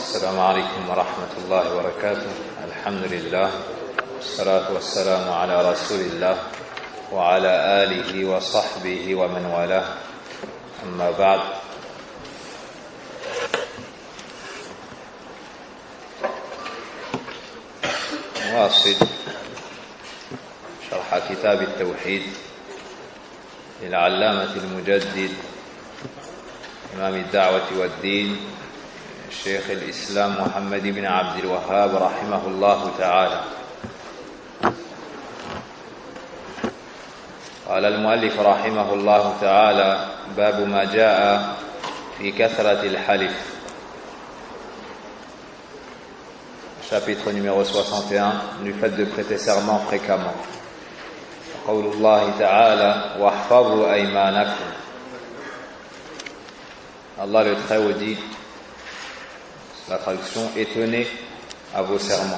السلام عليكم ورحمة الله وبركاته. الحمد لله والصلاة والسلام على رسول الله وعلى آله وصحبه ومن والاه. أما بعد. نواصل شرح كتاب التوحيد للعلامة المجدد إمام الدعوة والدين شيخ الإسلام محمد بن عبد الوهاب رحمه الله تعالى. قال المؤلف رحمه الله تعالى: باب ما جاء في كثرة الحلف. Chapitre numéro 61, du fait de prêter serment fréquemment. قول الله تعالى: واحفظوا أيمانكم. Allah le Très-Haut dit, la traduction: et tenez à vos serments.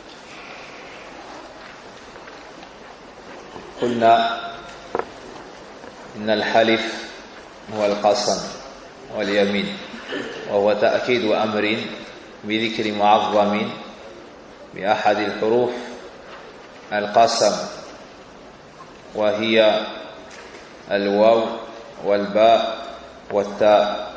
قلنا إن الحلف هو القسم واليمين، وهو تأكيد أمر بذكر معظم بأحد الحروف القسم، وهي الواو والباء والتاء،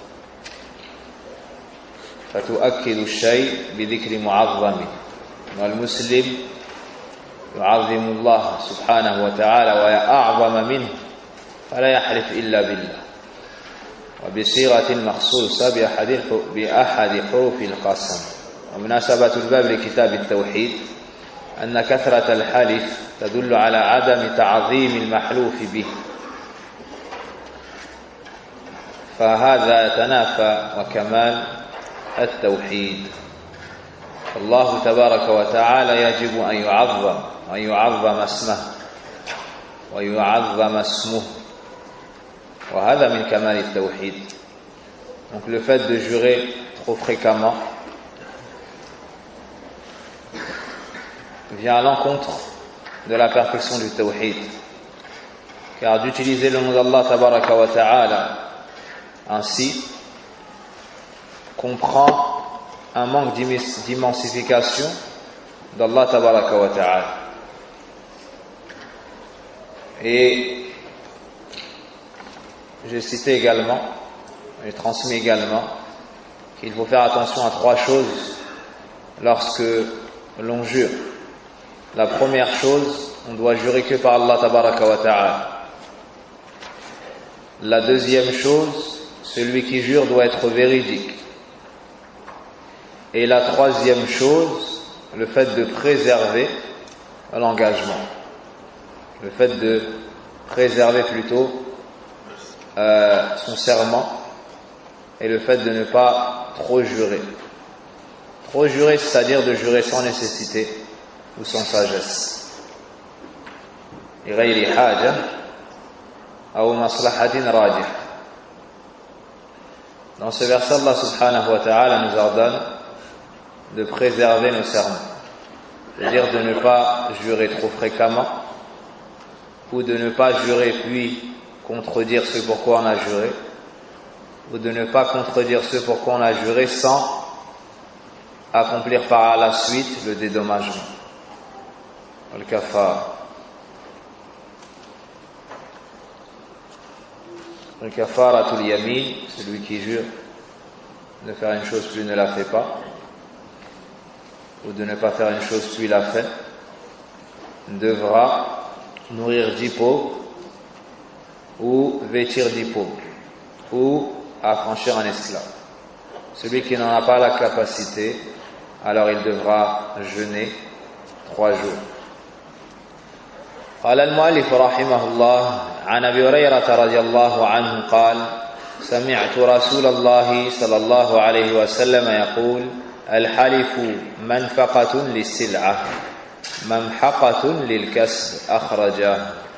فتؤكد الشيء بذكر معظم. والمسلم يعظم الله سبحانه وتعالى ويأعظم منه، فلا يحلف إلا بالله، وبصيغة مخصوصة بأحد حروف القسم. ومناسبة الباب لكتاب التوحيد أن كثرة الحلف تدل على عدم تعظيم المحلوف به، فهذا يتنافى وكمال التوحيد. الله تبارك وتعالى يجب أن يعظم ويعظم اسمه ويعظم اسمه، وهذا من كمال التوحيد. Donc le fait de jurer trop fréquemment vient à l'encontre de la perfection du tawhid, car d'utiliser le nom d'Allah tabaraka wa ta'ala ainsi comprend un manque d'immensification d'Allah tabaraka wa ta'ala. Et j'ai cité également, j'ai transmis également qu'il faut faire attention à trois choses lorsque l'on jure. La première chose, on doit jurer que par Allah tabaraka wa ta'ala. La deuxième chose, celui qui jure doit être véridique. Et la troisième chose, le fait de préserver l'engagement. Le fait de préserver plutôt son serment, et le fait de ne pas trop jurer. Trop jurer, c'est-à-dire de jurer sans nécessité ou sans sagesse. لغير حاجة أو مصلحة راجحة. Dans ce verset, Allah subhanahu wa ta'ala nous ordonne de préserver nos serments, c'est-à-dire de ne pas jurer trop fréquemment, ou de ne pas jurer puis contredire ce pourquoi on a juré, ou de ne pas contredire ce pourquoi on a juré sans accomplir par la suite le dédommagement. Al-kafara. Al-kafaratul yamin, celui qui jure de faire une chose puis ne la fait pas, ou de ne pas faire une chose puis la fait, devra nourrir 10 pauvres, ou vêtir 10 pauvres, ou affranchir un esclave. Celui qui n'en a pas la capacité, alors il devra jeûner 3 jours. قال المؤلف رحمه الله: عن أبي هريرة رضي الله عنه قال: سمعت رسول الله صلى الله عليه وسلم يقول: الحلف منفقة للسلعة ممحقة للكسب. أخرجه.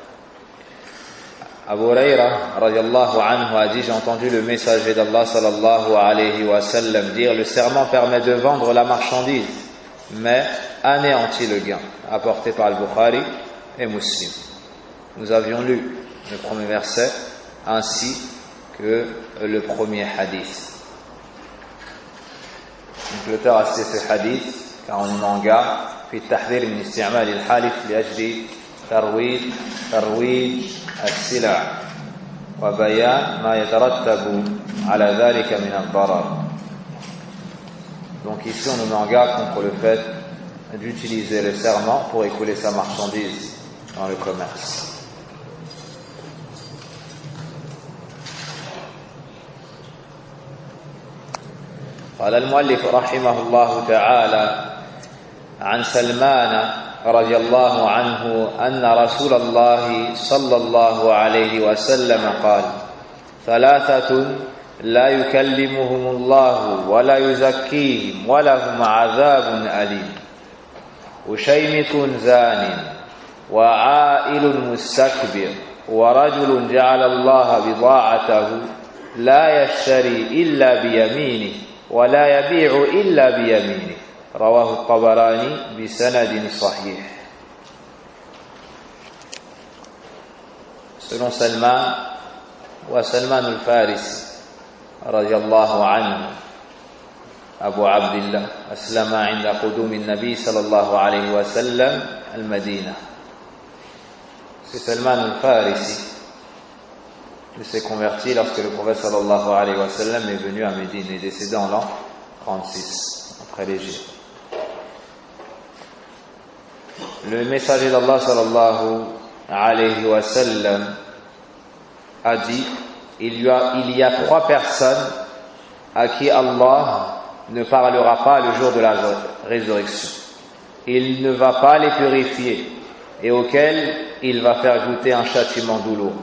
Abu Huraira radiallahu anhu a dit: j'ai entendu le messager d'Allah sallallahu alayhi wa sallam dire: le serment permet de vendre la marchandise, mais anéantit le gain. Apporté par Al-Bukhari et Muslim. Nous avions lu le premier verset ainsi que le premier hadith. Donc l'auteur a cité ce hadith car on manga في التحذير من استعمال الحالف لأجل ترويج السلع وبيان ما يترتب على ذلك من الضرر. Donc ici on nous met en garde contre le fait d'utiliser le serment pour écouler sa marchandise dans le commerce. قال المؤلف رحمه الله تعالى عن سلمان رضي الله عنه أن رسول الله صلى الله عليه وسلم قال ثلاثة لا يكلمهم الله ولا يزكيهم ولهم عذاب أليم وشيمط زان وعائل مستكبر ورجل جعل الله بضاعته لا يشتري إلا بيمينه ولا يبيع إلا بيمينه رواه الطبراني بسند صحيح. Selon Salman وسلمان الفارسي رضي الله عنه أبو عبد الله أسلم عند قدوم النبي صلى الله عليه وسلم المدينة. C'est Salman al-Farisi qui s'est converti lorsque le prophète sallallahu alayhi wa sallam est venu à Médine et décédé en l'an 36 après l'Hégire. Le messager d'Allah sallallahu alayhi wa sallam a dit il y a trois personnes à qui Allah ne parlera pas le jour de la résurrection. Il ne va pas les purifier et auxquels il va faire goûter un châtiment douloureux.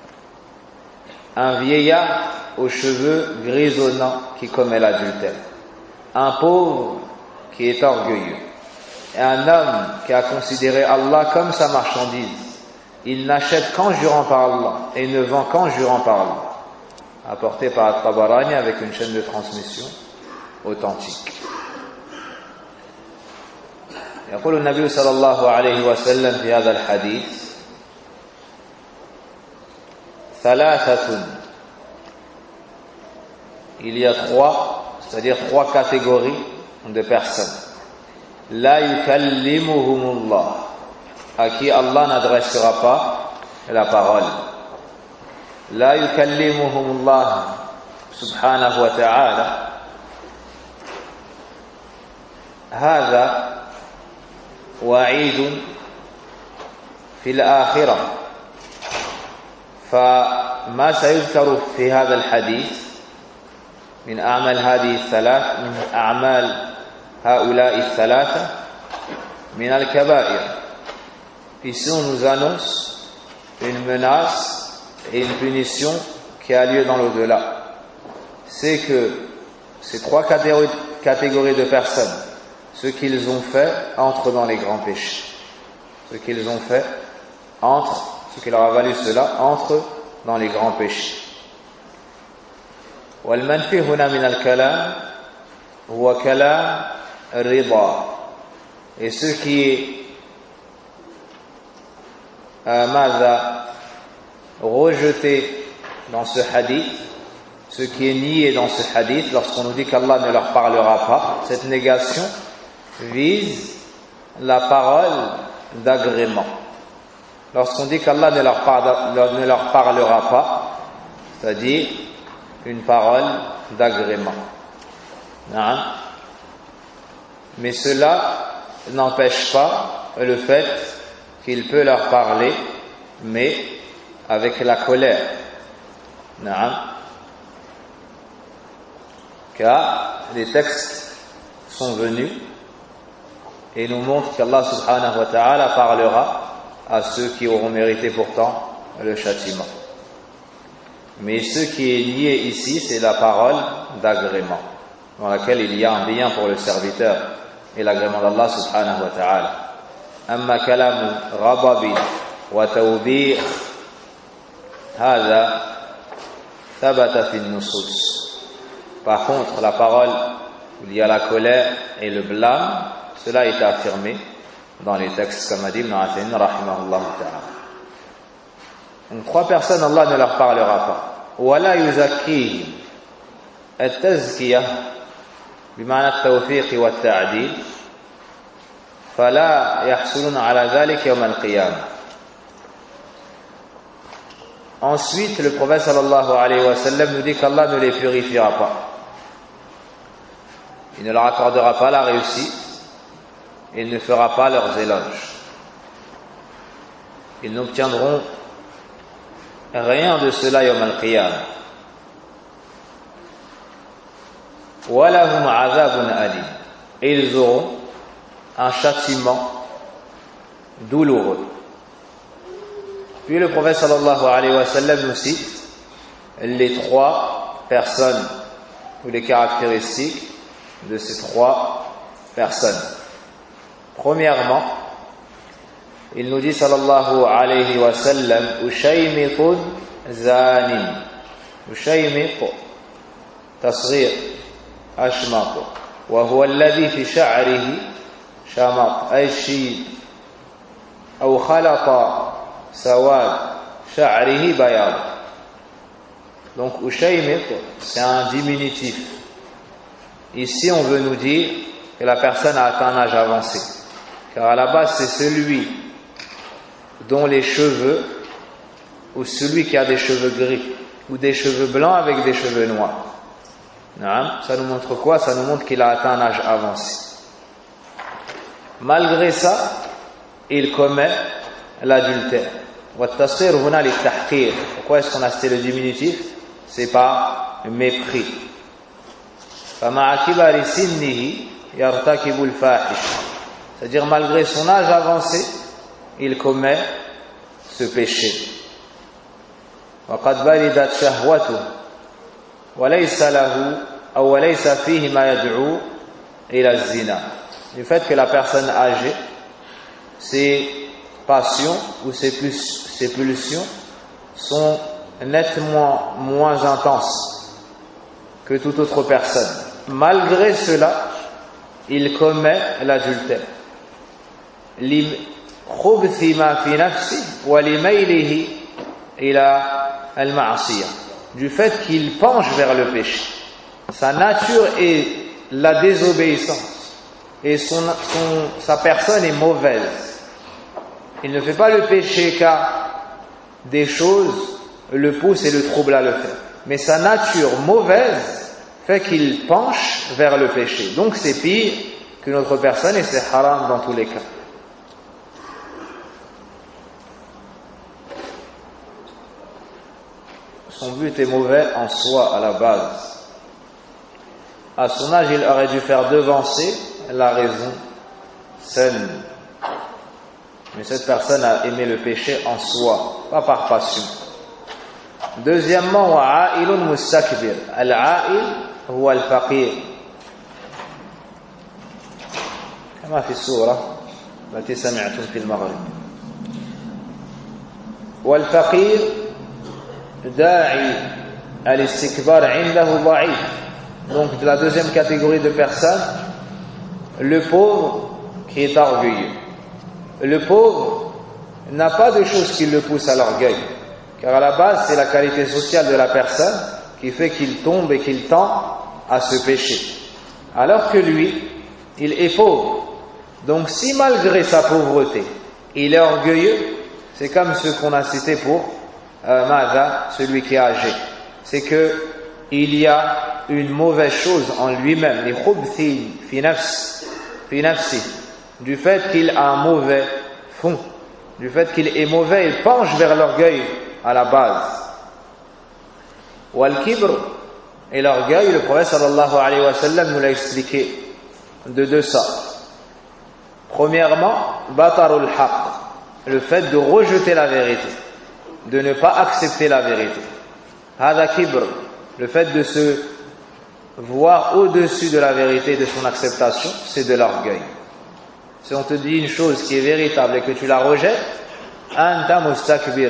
Un vieillard aux cheveux grisonnants qui commet l'adultère, un pauvre qui est orgueilleux, et un homme qui a considéré Allah comme sa marchandise. Il n'achète qu'en jurant par Allah et ne vend qu'en jurant par Allah. Apporté par At-Tabarani avec une chaîne de transmission authentique. يقول النبي صلى الله عليه وسلم في هذا الحديث ثلاثة. Il y a trois, c'est-à-dire trois catégories de personnes. لا يكلمهم الله, à qui Allah n'adressera pas la parole. لا يكلمهم الله سبحانه وتعالى. هذا وعيد في الآخرة. فما سيذكر في هذا الحديث من أعمال هذه الثلاث من أعمال هؤلاء الثلاثة من الكبائر. Ici on nous annonce une menace et une punition qui a lieu dans l'au-delà. C'est que ces trois catégories de personnes, ce qu'ils ont fait entre dans les grands péchés. Ce qu'ils ont fait ce qui leur a valu cela entre dans les grands péchés. والمنفي هنا من الكلام هو كلام الرضا. Et ce qui est ماذا rejeté dans ce hadith, ce qui est nié dans ce hadith, lorsqu'on nous dit qu'Allah ne leur parlera pas, cette négation vise la parole d'agrément. Lorsqu'on dit qu'Allah ne leur parlera pas, c'est-à-dire une parole d'agrément. Mais cela n'empêche pas le fait qu'il peut leur parler, mais avec la colère. Car les textes sont venus et nous montrent qu'Allah subhanahu wa ta'ala parlera à ceux qui auront mérité pourtant le châtiment. Mais ce qui est lié ici, c'est la parole d'agrément, dans laquelle il y a un bien pour le serviteur et l'agrément d'Allah subhanahu wa ta'ala. أما كلام غضب وتوبيخ هذا ثبت في النصوص. Par contre, la parole où il y a la colère et le blâme, cela est affirmé dans les textes, comme a dit Ibn Uthaymin rahimahullah ta'ala. Donc trois personnes, Allah ne leur parlera pas. ولا يزكيهم. التزكية بمعنى التوفيق والتعديل فلا يحصلون على ذلك يوم القيامة. Ensuite, le prophète sallallahu alayhi wa sallam nous dit qu'Allah ne les purifiera pas. Il ne leur accordera pas la réussite et il ne fera pas leurs éloges. Ils n'obtiendront rien de cela yawm al-qiyamah. Wa lahum azabun alim. Et ils auront un châtiment douloureux. Puis le prophète sallallahu alayhi wa sallam nous cite les trois personnes ou les caractéristiques de ces trois personnes. Premièrement, il nous dit sallallahu alayhi wa sallam ushaymitun zanin. Ushaymit tasghir ashmaq wa huwa alladhi fi sha'rihi shamaq ay shib aw khalata sawad sha'rihi bayad. Donc ushaymit c'est un diminutif. Ici on veut nous dire que la personne a atteint un âge avancé, car à la base c'est celui dont les cheveux, ou celui qui a des cheveux gris ou des cheveux blancs avec des cheveux noirs. Ça nous montre quoi? Ça nous montre qu'il a atteint un âge avancé. Malgré ça, il commet l'adultère. Pourquoi est-ce qu'on a cité le diminutif? C'est par mépris. C'est-à-dire malgré son âge avancé, il commet ce péché. Du fait que la personne âgée, ses passions ou ses pulsions sont nettement moins intenses que toute autre personne. Malgré cela, il commet l'adultère. Du fait qu'il penche vers le péché. Sa nature est la désobéissance et sa personne est mauvaise. Il ne fait pas le péché car des choses le poussent et le troublent à le faire. Mais sa nature mauvaise fait qu'il penche vers le péché. Donc c'est pire qu'une autre personne et c'est haram dans tous les cas. Son but est mauvais en soi à la base. À son âge, il aurait dû faire devancer la raison saine. Mais cette personne a aimé le péché en soi, pas par passion. Deuxièmement, wa'ailun mustakbir. Al-'ail huwa al-faqir. كما في السورة التي سمعتم في المغرب. والفقير داعي الاستكبار عنده ضعيف. Donc de la deuxième catégorie de personnes, le pauvre qui est orgueilleux. Le pauvre n'a pas de chose qui le pousse à l'orgueil, car à la base c'est la qualité sociale de la personne qui fait qu'il tombe et qu'il tend à ce péché. Alors que lui, il est pauvre. Donc si malgré sa pauvreté, il est orgueilleux, c'est comme ce qu'on a cité pour Mada, celui qui est âgé. C'est que il y a une mauvaise chose en lui-même, du fait qu'il a un mauvais fond, du fait qu'il est mauvais, il penche vers l'orgueil à la base. Wal-kibr, et l'orgueil, le prophète sallallahu alayhi wa sallam nous l'a expliqué de deux sortes. Premièrement, batarul haqq, le fait de rejeter la vérité, de ne pas accepter la vérité. Hada kibr, le fait de se voir au-dessus de la vérité et de son acceptation, c'est de l'orgueil. Si on te dit une chose qui est véritable et que tu la rejettes, anta mustakbir,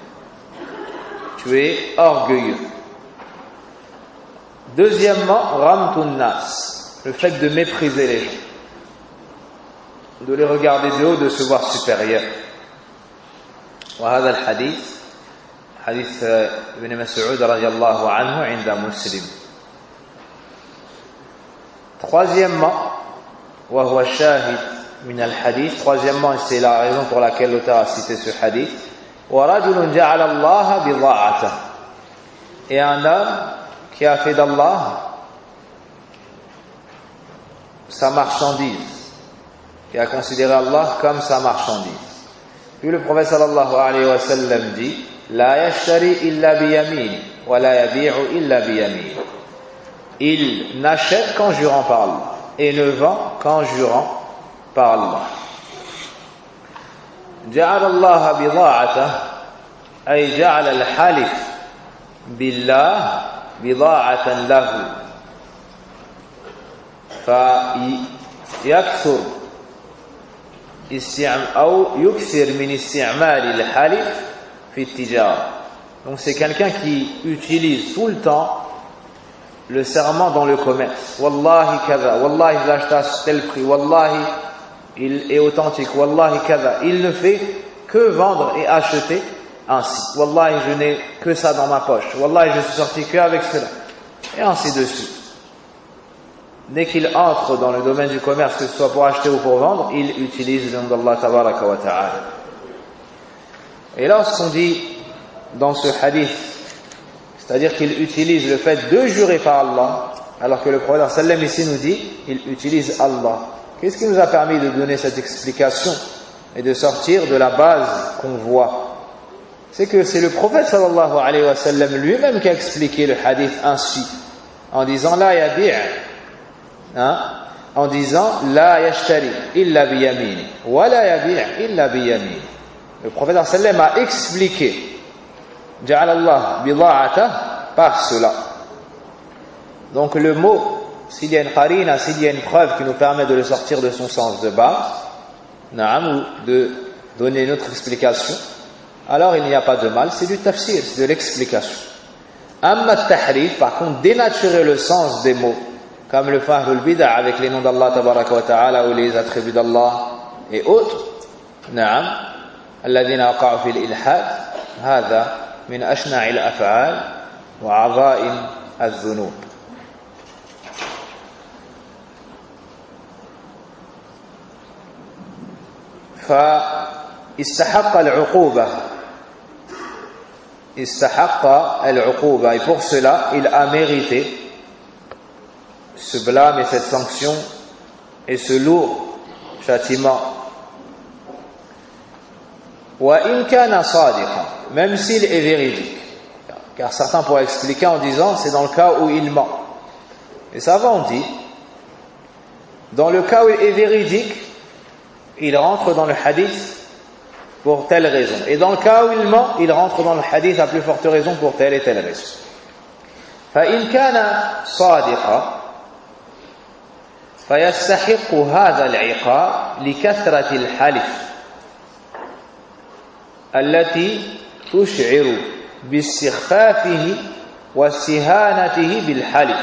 tu es orgueilleux. Deuxièmement, ramtun nas, le fait de mépriser les gens, de les regarder de haut, de se voir supérieurs. وهذا الحديث حديث ابن مسعود رضي الله عنه عند مسلم. Troisièmement, wa huwa shahid min al-hadith. Troisièmement, et c'est la raison pour laquelle l'auteur a cité ce hadith. Wa rajulun ja'ala Allah bida'ata. Et un homme qui a fait d'Allah sa marchandise, qui a considéré Allah comme sa marchandise. Puis le prophète sallallahu alayhi wa sallam dit: La yashtari illa biyamini, wa la yabi'u illa biyamini. Il n'achète qu'en jurant par Allah et ne vend qu'en jurant par Allah. Ja'ala Allah bida'ata, ay ja'ala al-halif billah bida'atan lahu. فيكثر أو يكثر من استعمال الحلف في التجارة. Donc c'est quelqu'un qui utilise tout le temps le serment dans le commerce. Wallahi kaza, wallahi je l'achète à tel prix, wallahi il est authentique, wallahi kaza. Il ne fait que vendre et acheter ainsi. Wallahi je n'ai que ça dans ma poche, wallahi je suis sorti que avec cela, et ainsi de suite. Dès qu'il entre dans le domaine du commerce, que ce soit pour acheter ou pour vendre, il utilise le nom d'Allah tabaraka wa ta'ala. Et lorsqu'on dit dans ce hadith, c'est-à-dire qu'il utilise le fait de jurer par Allah, alors que le prophète sallam ici nous dit, il utilise Allah. Qu'est-ce qui nous a permis de donner cette explication et de sortir de la base qu'on voit? C'est que c'est le prophète sallallahu alayhi wa sallam lui-même qui a expliqué le hadith ainsi, en disant la yabi', en disant la yashtari illa biyamini wa la yabi' illa biyamini. Le prophète sallam a expliqué ja'ala Allah bida'ata par cela. Donc le mot, s'il y a une qarina, s'il y a une preuve qui nous permet de le sortir de son sens de base, ou de donner une autre explication, alors il n'y a pas de mal, c'est du tafsir, c'est de l'explication. Amma tahrif, par contre, dénaturer le sens des mots, comme le fahlul bid'a avec les noms d'Allah tabaraka wa ta'ala ou les attributs d'Allah et autres, alladhina waqa'u fil ilhad, hadha min ashna'il af'al wa 'adha'im adh-dhunub. فاستحق العقوبة et pour cela il a mérité ce blâme et cette sanction et ce lourd châtiment. وَإِنْ كَانَ صَادِقًا, même s'il est véridique, car certains pourraient expliquer en disant c'est dans le cas où il ment. Et savants dit, dans le cas où il est véridique, il rentre dans le hadith pour telle raison, et dans le cas où il ment, il rentre dans le hadith à plus forte raison pour telle et telle raison. فَإِنْ كَانَ صَادِقًا فيستحق هذا العقاب لكثرة الحلف التي تشعر باستخفافه واستهانته بالحلف.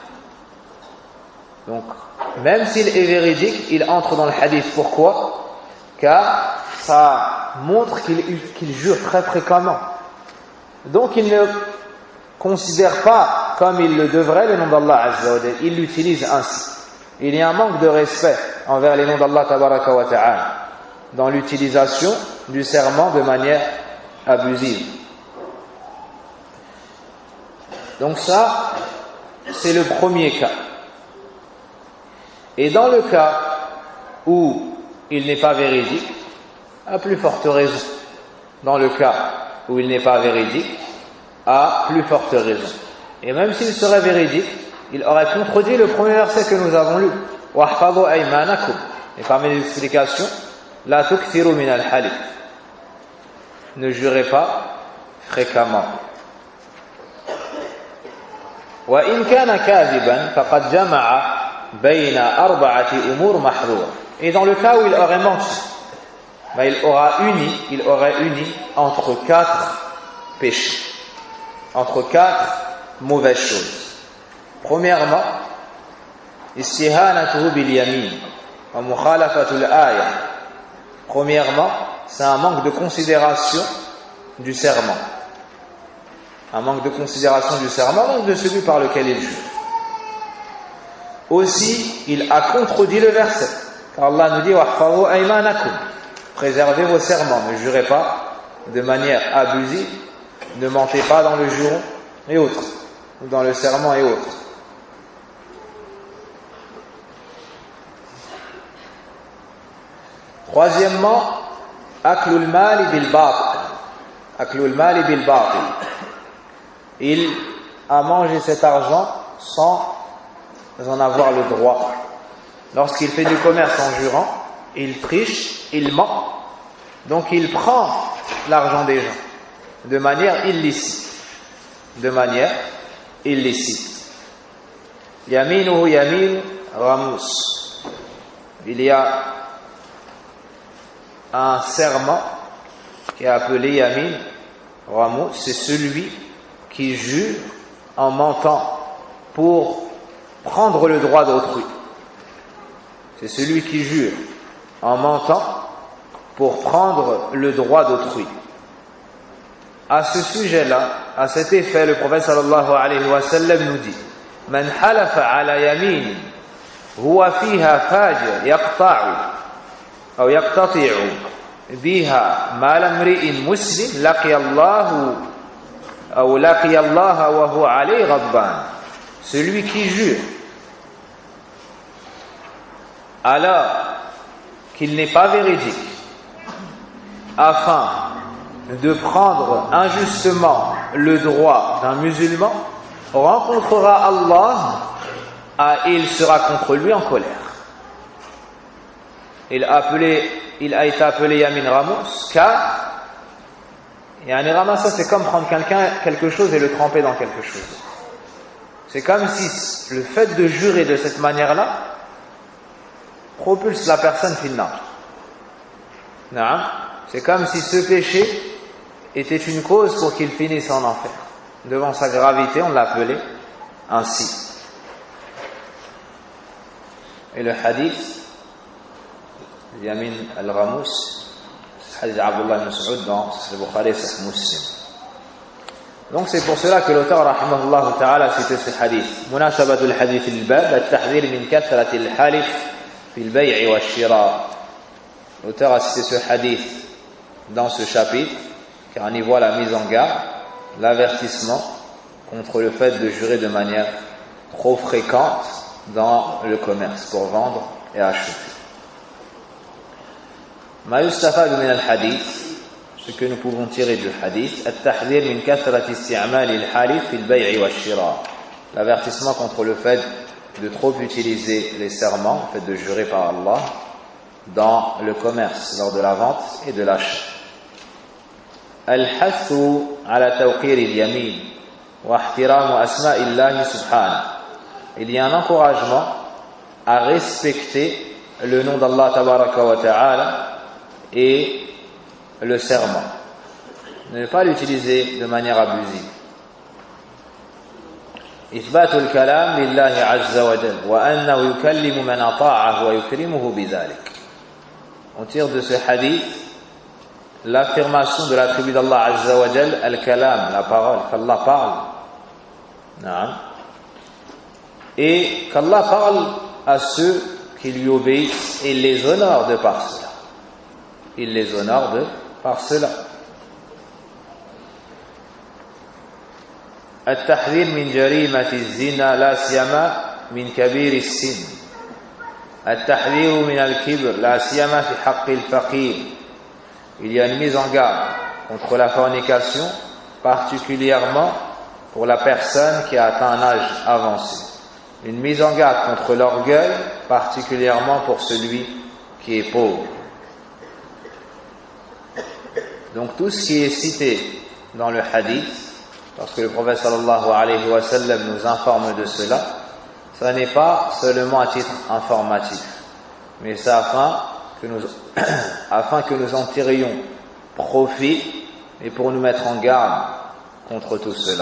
Donc, même s'il est véridique, il entre dans le hadith. Pourquoi? Car ça montre qu'il jure très fréquemment. Donc, il ne considère pas comme il le devrait le nom d'Allah Azza wa Jalla. Il l'utilise ainsi. Il y a un manque de respect envers les noms d'Allah tabaraka wa ta'ala dans l'utilisation du serment de manière abusive. Donc ça, c'est le premier cas. Et dans le cas où il n'est pas véridique, à plus forte raison. Dans le cas où il n'est pas véridique, à plus forte raison. Et même s'il serait véridique, il aurait contredit le premier verset que nous avons lu. وَاحْفَظُوا أَيْمَانَكُمْ. Et parmi les explications, لَا تُكْثِرُوا مِنَ الْحَلِفِ. Ne jurez pas fréquemment. وَإِنْ كَانَ كَاذِبًا فَقَدْ جَمَعَ بَيْنَ أَرْبَعَةِ أُمُورٍ مَحْظُورٍ. Et dans le cas où il aurait menti, il aurait uni entre 4 péchés, entre 4 mauvaises choses. Premièrement, istihanatuhu bil yamin wa mukhalafatul aya. Premièrement, c'est un manque de considération du serment. Un manque de considération du serment, donc de celui par lequel il jure. aussi il a contredit le verset. Car Allah nous dit wahfazu aymanakum, préservez vos serments, ne jurez pas de manière abusive, ne mentez pas dans le juron et autres, ou dans le serment et autres. Troisièmement, aklul mali bil batil. Aklul mali bil batil. Il a mangé cet argent sans en avoir le droit. Lorsqu'il fait du commerce en jurant, il triche, il ment, donc il prend l'argent des gens de manière illicite. De manière illicite. Yaminuhu yamin ramus. Il y a un serment qui est appelé yamin ramus, c'est celui qui jure en mentant pour prendre le droit d'autrui. C'est celui qui jure en mentant pour prendre le droit d'autrui. À ce sujet-là, à cet effet, le prophète sallallahu alayhi wa sallam nous dit: Man halafa ala yamin huwa fiha fajir yaqta'u aw yaqtati'u biha mal imri'in muslim laqiya Allah wa huwa alayhi ghadban. Celui qui jure alors qu'il n'est pas véridique afin de prendre injustement le droit d'un musulman rencontrera Allah et il sera contre lui en colère. Il a été appelé Yamin Ramos car Yamin Ramos, ça c'est comme prendre quelque chose et le tremper dans quelque chose. C'est comme si le fait de jurer de cette manière-là propulse la personne finale. C'est comme si ce péché était une cause pour qu'il finisse en enfer. Devant sa gravité, on l'appelait ainsi. Et le hadith, Yamin al-Ramus, hadith d'Abdullah ibn Mas'ud dans le Bukhari et Sahih Muslim. Donc c'est pour cela que l'auteur rahimahullah ta'ala a cité ce hadith. Munasabatul hadith al-bab, al-tahdhir min kathrati al-halif fi al-bay' wa al-shira. L'auteur a cité ce hadith dans ce chapitre car on y voit la mise en garde, l'avertissement contre le fait de jurer de manière trop fréquente dans le commerce pour vendre et acheter. Ma yustafad min al-hadith, ce que nous pouvons tirer du hadith, at-tahdhir min kathrati isti'mal al-halif fi al-bay' wa al-shira. L'avertissement contre le fait de trop utiliser les serments, le fait de jurer par Allah dans le commerce, lors de la vente et de l'achat. الحث على توقير اليمين واحترام أسماء الله سبحانه. Il y a un encouragement à respecter le nom d'Allah tabaraka wa ta'ala et le serment. Ne pas l'utiliser de manière abusive. إثبات الكلام لله عز وجل وأنه يكلم من أطاعه ويكرمه بذلك. On tire de ce hadith l'affirmation de l'attribut d'Allah Azza wa Jal, al-kalam, la parole, qu'Allah parle. Et qu'Allah parle à ceux qui lui obéissent et les honore de par cela. Il les honore de par cela. التحذير من جريمة الزنا لا سيما من كبير السن. التحذير من الكبر لا سيما في حق الفقير. Il y a une mise en garde contre la fornication, particulièrement pour la personne qui a atteint un âge avancé. Une mise en garde contre l'orgueil, particulièrement pour celui qui est pauvre. Donc tout ce qui est cité dans le hadith, lorsque le prophète sallallahu alayhi wa sallam nous informe de cela, ça n'est pas seulement à titre informatif, mais c'est afin que nous en tirions profit et pour nous mettre en garde contre tout cela.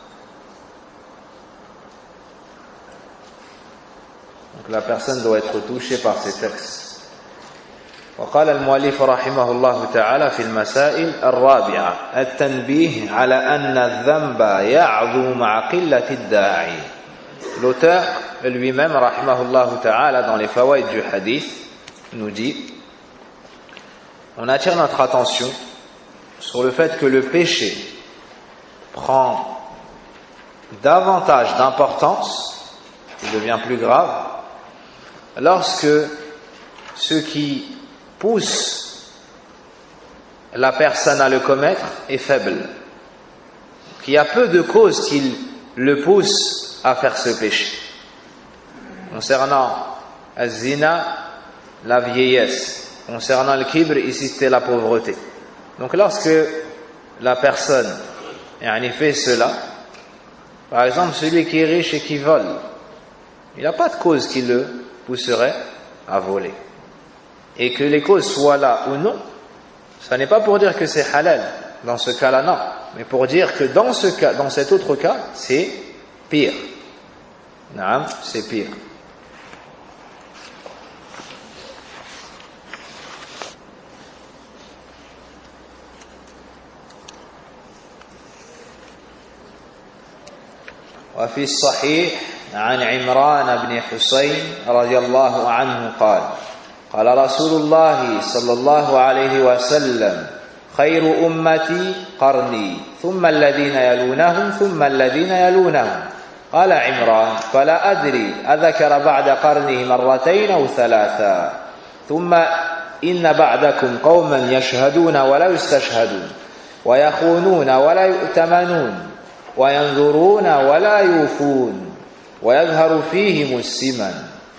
Donc la personne doit être touchée par ces textes. وقال المؤلف رحمه الله تعالى في المسائل الرابعة التنبيه على أن الذنب يعظم مع قلة الداعي. L'auteur lui-même, rahimahullah ta'ala, dans les fawaïd du hadith, nous dit, on attire notre attention sur le fait que le péché prend davantage d'importance, il devient plus grave, lorsque ce qui pousse la personne à le commettre est faible. Donc, il y a peu de causes qui le poussent à faire ce péché. Concernant az-zina, la vieillesse. Concernant le kibr, ici c'était la pauvreté. Donc lorsque la personne fait cela, par exemple celui qui est riche et qui vole, il n'a pas de cause qui le pousserait à voler. Et que les causes soient là ou non, ça n'est pas pour dire que c'est halal, dans ce cas-là non, mais pour dire que dans ce cas, dans cet autre cas, c'est pire. Non, c'est pire. وفي الصحيح عن عمران بن حسين رضي الله عنه قال قال رسول الله صلى الله عليه وسلم خير أمتي قرني ثم الذين يلونهم ثم الذين يلونهم قال عمران فلا أدري أذكر بعد قرنه مرتين أو ثلاثا ثم إن بعدكم قوما يشهدون ولا يستشهدون ويخونون ولا يؤتمنون وينظرون ولا يوفون ويظهر فيهم السمن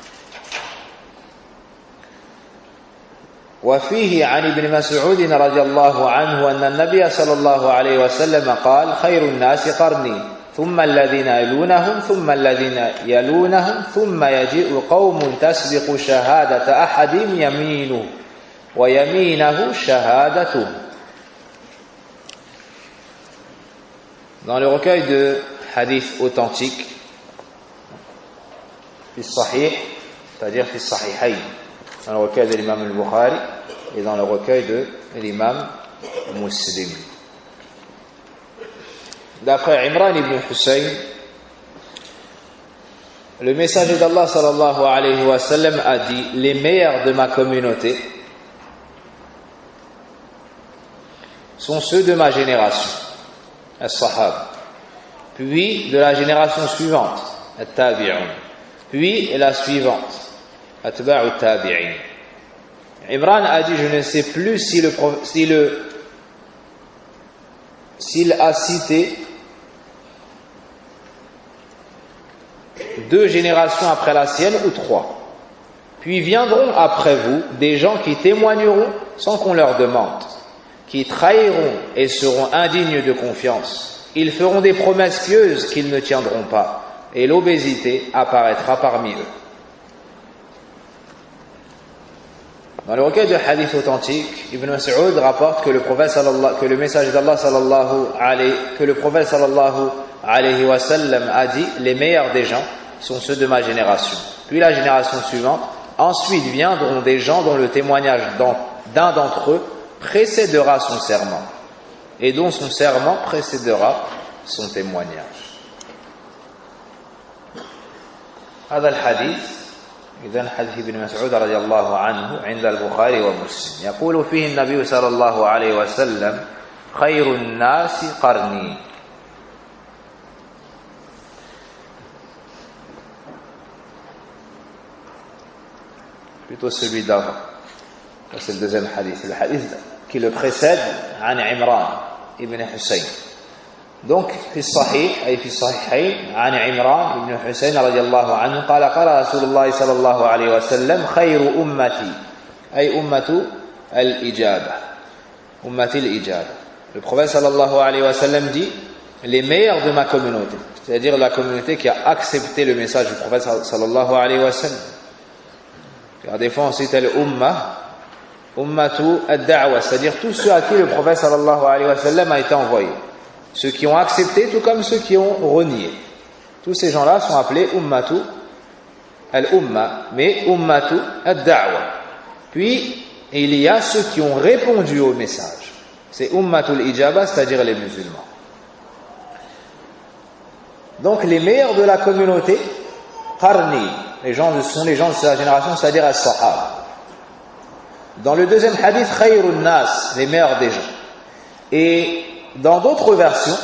وفيه عن ابن مسعود رضي الله عنه أن النبي صلى الله عليه وسلم قال خير الناس قرني ثم الذين يلونهم ثم الذين يلونهم ثم يجيء قوم تسبق شهادة أحدهم يمينه ويمينه شهادته. Dans le recueil de hadiths authentiques, fi sahih, c'est-à-dire fi sahihayn, dans le recueil de l'imam al-Bukhari et dans le recueil de l'imam Muslim. D'après Imran ibn Hussein, le messager d'Allah sallallahu alayhi wa sallam a dit: les meilleurs de ma communauté sont ceux de ma génération, as-sahaba, puis de la génération suivante, at-tabi'un, puis la suivante, atba'u tabi'in. Imran a dit: je ne sais plus s'il a cité 2 générations après la sienne ou 3. Puis viendront après vous des gens qui témoigneront sans qu'on leur demande, qui trahiront et seront indignes de confiance. Ils feront des promesses pieuses qu'ils ne tiendront pas, et l'obésité apparaîtra parmi eux. Dans le recueil de hadith authentique, Ibn Mas'ud rapporte que le messager d'Allah sallallahu alayhi wa sallam a dit: les meilleurs des gens sont ceux de ma génération, puis la génération suivante. Ensuite viendront des gens dont le témoignage d'un d'entre eux précédera son serment, et dont son serment précédera son témoignage. هذا الحديث إذن حديث ابن مسعود رضي الله عنه عند البخاري ومسلم يقول فيه النبي صلى الله عليه وسلم خير الناس قرني. Plutôt celui d'avant. C'est le deuxième hadith. Le hadith qui le précède, عن عمران ابن حسين. Donc, في الصحيح أي في الصحيحين عن عمران ابن حسين رضي الله عنه قال قال رسول الله صلى الله عليه وسلم خير أمتي أي أمة الإجابة أمة الإجابة. Le prophète sallallahu alayhi wa sallam dit: les meilleurs de ma communauté, c'est-à-dire la communauté qui a accepté le message du prophète sallallahu alayhi wa sallam. Car des fois on cite l'umma, ummatu ad-da'wa, c'est-à-dire tous ceux à qui le prophète sallallahu alayhi wa sallam a été envoyé, ceux qui ont accepté tout comme ceux qui ont renié. Tous ces gens-là sont appelés ummatu al-umma, mais ummatu ad-da'wa. Puis il y a ceux qui ont répondu au message, c'est ummatul ijaba, c'est-à-dire les musulmans. Donc les meilleurs de la communauté qarni, les gens sont les gens de sa génération, c'est-à-dire as-sahaba. Dans le deuxième hadith, khayrun nas, les meilleurs des gens. Et dans d'autres versions,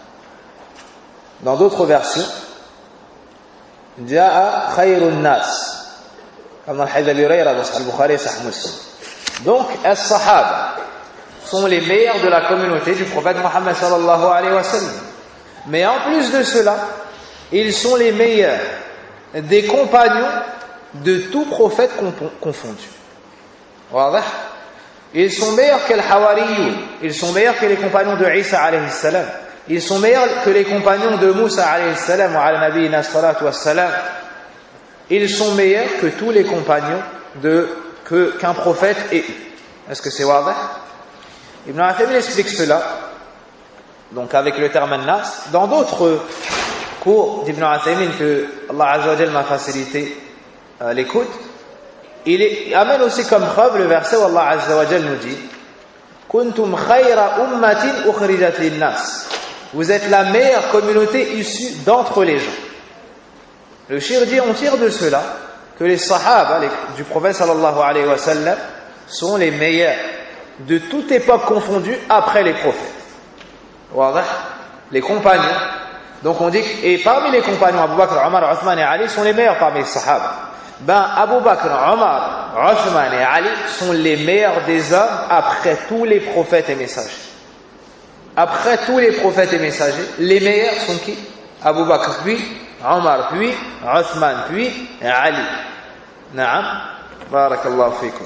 jaa khayrun nas, comme dans le hadith d'Abi Hurayra dans Sahih Bukhari et Sahih Muslim. Donc, as-sahaba sont les meilleurs de la communauté du prophète Mohammed sallallahu alayhi wa sallam. Mais en plus de cela, ils sont les meilleurs des compagnons de tout prophète confondu. Voilà. Ils sont meilleurs que les Hawariyoun, ils sont meilleurs que les compagnons de Isa alayhi salam, ils sont meilleurs que les compagnons de Moussa alayhi salam wa ala nabiyina salatu wassalam. Ils sont meilleurs que tous les compagnons qu'un prophète ait eu. Est-ce que c'est wadah? Ibn Uthaymin explique cela donc avec le terme an-nas. Dans d'autres cours d'Ibn Uthaymin que Allah Azza wa Jalla m'a facilité l'écoute, il amène aussi comme preuve le verset où Allah Azza wa Jalla nous dit kuntum khayra ummatin ukhrijat lin-nas, vous êtes la meilleure communauté issue d'entre les gens. Le shir dit, on tire de cela que les sahaba du prophète sallallahu alayhi wa sallam sont les meilleurs de toute époque confondue après les prophètes. Voilà. Les compagnons. Donc on dit, et parmi les compagnons, Abu Bakr, Omar, Othman et Ali sont les meilleurs parmi les sahaba. Abu Bakr, Omar, Othman et Ali sont les meilleurs des hommes après tous les prophètes et messagers. Après tous les prophètes et messagers, les meilleurs sont qui? Abu Bakr, puis Omar, puis Othman, puis Ali. Naam. Barakallahu fikum.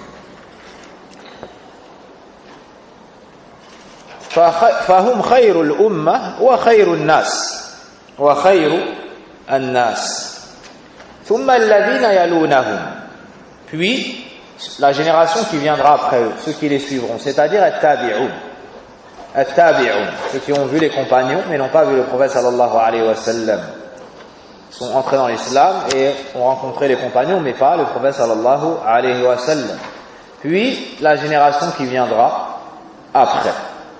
فهم خير الأمة وخير الناس ثم الذين يلونهم, puis la génération qui viendra après eux, ceux qui les suivront, c'est-à-dire at-tabi'un, ceux qui ont vu les compagnons mais n'ont pas vu le prophète sallallahu alayhi wa sallam, sont entrés dans l'islam et ont rencontré les compagnons mais pas le prophète sallallahu alayhi wa sallam, puis la génération qui viendra après.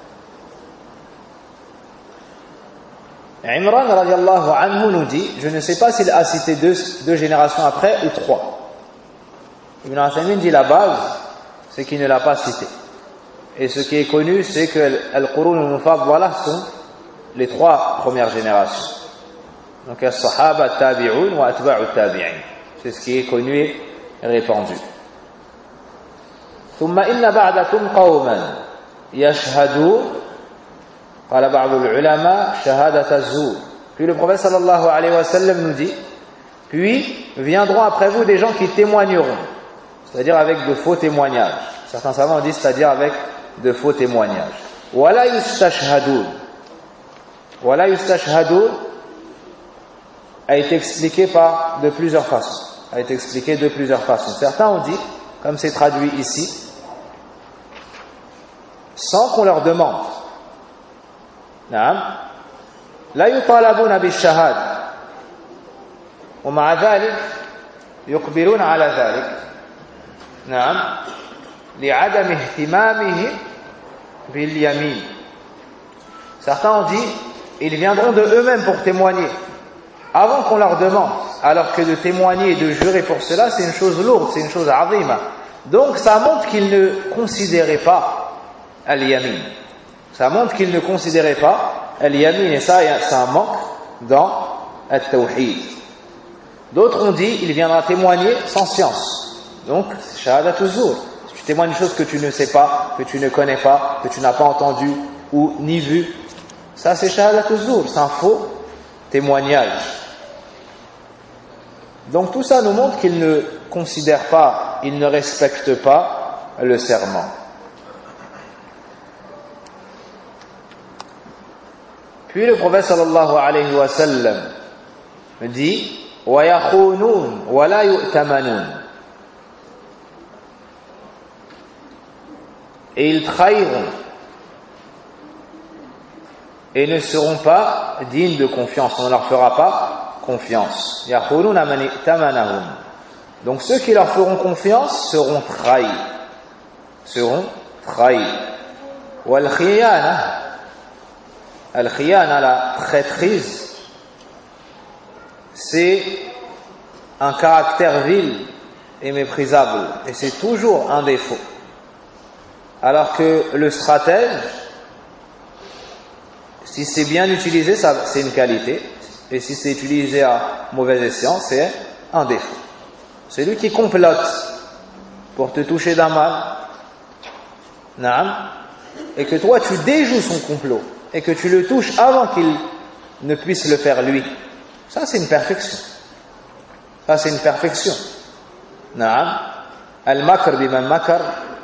Imran radiallahu anhu nous dit, je ne sais pas s'il a cité deux générations après ou trois. Ibn Uthaymin dit la base, c'est qu'il ne l'a pas cité. Et ce qui est connu, c'est que al-Qurun al-Mufaddala sont les trois premières générations. Donc as-Sahaba, at-Tabi'un wa atba'u at-Tabi'in. C'est ce qui est connu et répandu. ثم إن بعدكم قوما يشهدون قال بعض العلماء شهادة الزور. Puis le prophète sallallahu alayhi wa sallam nous dit, puis viendront après vous des gens qui témoigneront, c'est-à-dire avec de faux témoignages. Certains savants disent c'est-à-dire avec de faux témoignages. ولا يستشهدون a été expliqué de plusieurs façons. Certains ont dit, comme c'est traduit ici, sans qu'on leur demande. نعم لا يطالبون بالشهادة ومع ذلك يقبلون على ذلك نعم لعدم اهتمامهم باليمين. Certains ont dit ils viendront de eux-mêmes pour témoigner avant qu'on leur demande, alors que de témoigner et de jurer pour cela c'est une chose lourde, c'est une chose azima. Donc ça montre qu'ils ne considéraient pas al-yamin. Ça montre qu'ils ne considéraient pas al-yamin, et ça c'est un manque dans al-tawhid. D'autres ont dit il viendra témoigner sans science. Donc shahadatu zur. Si tu témoignes une chose que tu ne sais pas, que tu ne connais pas, que tu n'as pas entendu ou ni vu, ça c'est shahadatu zur, c'est un faux témoignage. Donc tout ça nous montre qu'ils ne considèrent pas, ils ne respectent pas le serment. Puis le prophète sallallahu alayhi wa sallam dit وَيَخُونُونَ وَلَا يُؤْتَمَنُونَ, et ils trahiront et ne seront pas dignes de confiance, on ne leur fera pas confiance. يَخُونُونَ مَنِ ائْتَمَنَهُمْ, donc ceux qui leur feront confiance seront trahis. وَالْخِيَانَةِ, al-khiyana, la traîtrise, c'est un caractère vil et méprisable, et c'est toujours un défaut. Alors que le stratège, si c'est bien utilisé, c'est une qualité, et si c'est utilisé à mauvais escient, c'est un défaut. C'est lui qui complote pour te toucher d'un mal, et que toi tu déjoues son complot, et que tu le touches avant qu'il ne puisse le faire lui. Ça c'est une perfection. Ça c'est une perfection. Al-makr biman makar,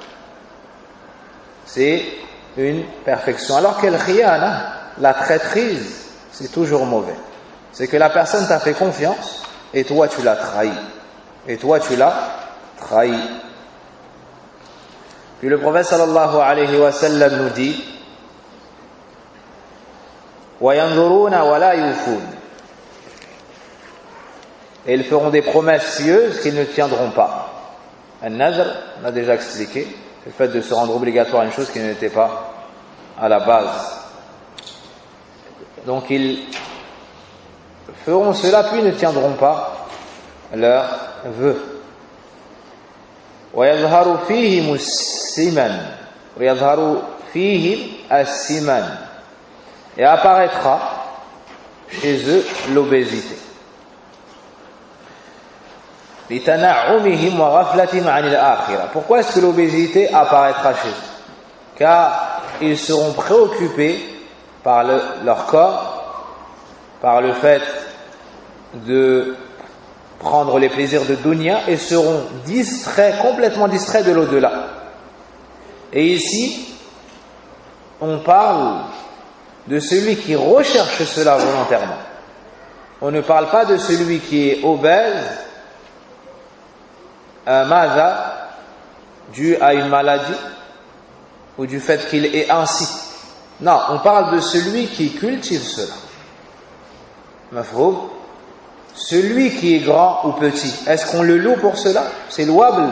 c'est une perfection. Alors que le khiyana, la traîtrise, c'est toujours mauvais. C'est que la personne t'a fait confiance et toi tu l'as trahi. Et toi tu l'as trahi. Puis le prophète sallallahu alayhi wa sallam nous dit وَيَنْظُرُونَ وَلَا يُوفُونَ, et ils feront des promesses pieuses qu'ils ne tiendront pas. Al-Nadr, on a déjà expliqué, c'est le fait de se rendre obligatoire à une chose qui n'était pas à la base. Donc ils feront cela puis ne tiendront pas leurs vœux. وَيَظْهَرُ فِيهِمُ السِّمَنُ وَيَظْهَرُ فِيهِمْ السِّمَنُ, et apparaîtra chez eux l'obésité. لِتَنَعُّمِهِمْ وَغَفْلَتِهِمْ عَنِ الْآخِرَةِ. Pourquoi est-ce que l'obésité apparaîtra chez eux? Car ils seront préoccupés par leur corps, par le fait de prendre les plaisirs de dunya, et seront distraits, complètement distraits de l'au-delà. Et ici, on parle de celui qui recherche cela volontairement. On ne parle pas de celui qui est obèse, dû à une maladie ou du fait qu'il est ainsi. Non, on parle de celui qui cultive cela. Mafhum? Celui qui est grand ou petit, est-ce qu'on le loue pour cela? C'est louable.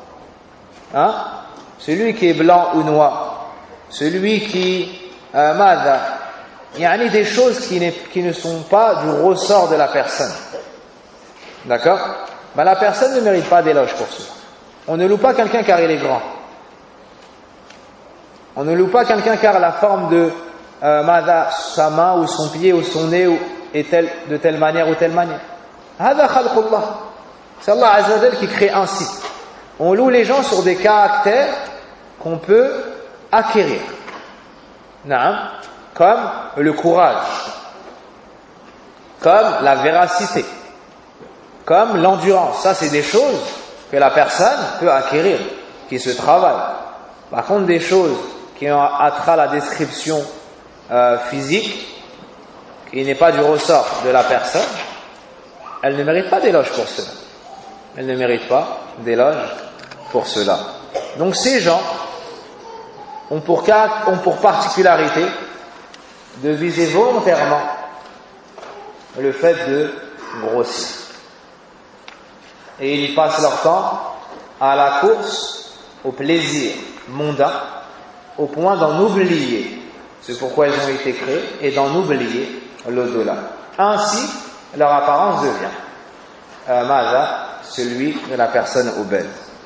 Celui qui est blanc ou noir, celui qui il y a des choses qui ne sont pas du ressort de la personne. D'accord? La personne ne mérite pas d'éloge pour cela. On ne loue pas quelqu'un car il est grand. On ne loue pas quelqu'un car la forme de sa main ou son pied ou son nez est de telle manière ou telle manière. C'est Allah Azza wa Jal qui crée ainsi. On loue les gens sur des caractères qu'on peut acquérir. Comme le courage, comme la véracité, comme l'endurance. Ça, c'est des choses que la personne peut acquérir, qui se travaillent. Par contre, des choses qui ont attrait à la description physique, qui n'est pas du ressort de la personne, elle ne mérite pas d'éloge pour cela. Elle ne mérite pas d'éloge pour cela. Donc ces gens ont pour particularité de viser volontairement le fait de grossir. Et ils passent leur temps à la course, au plaisir mondain, au point d'en oublier ce pourquoi ils ont été créés et d'en oublier l'au-delà. Ainsi, leur apparence devient celui de la personne obèse.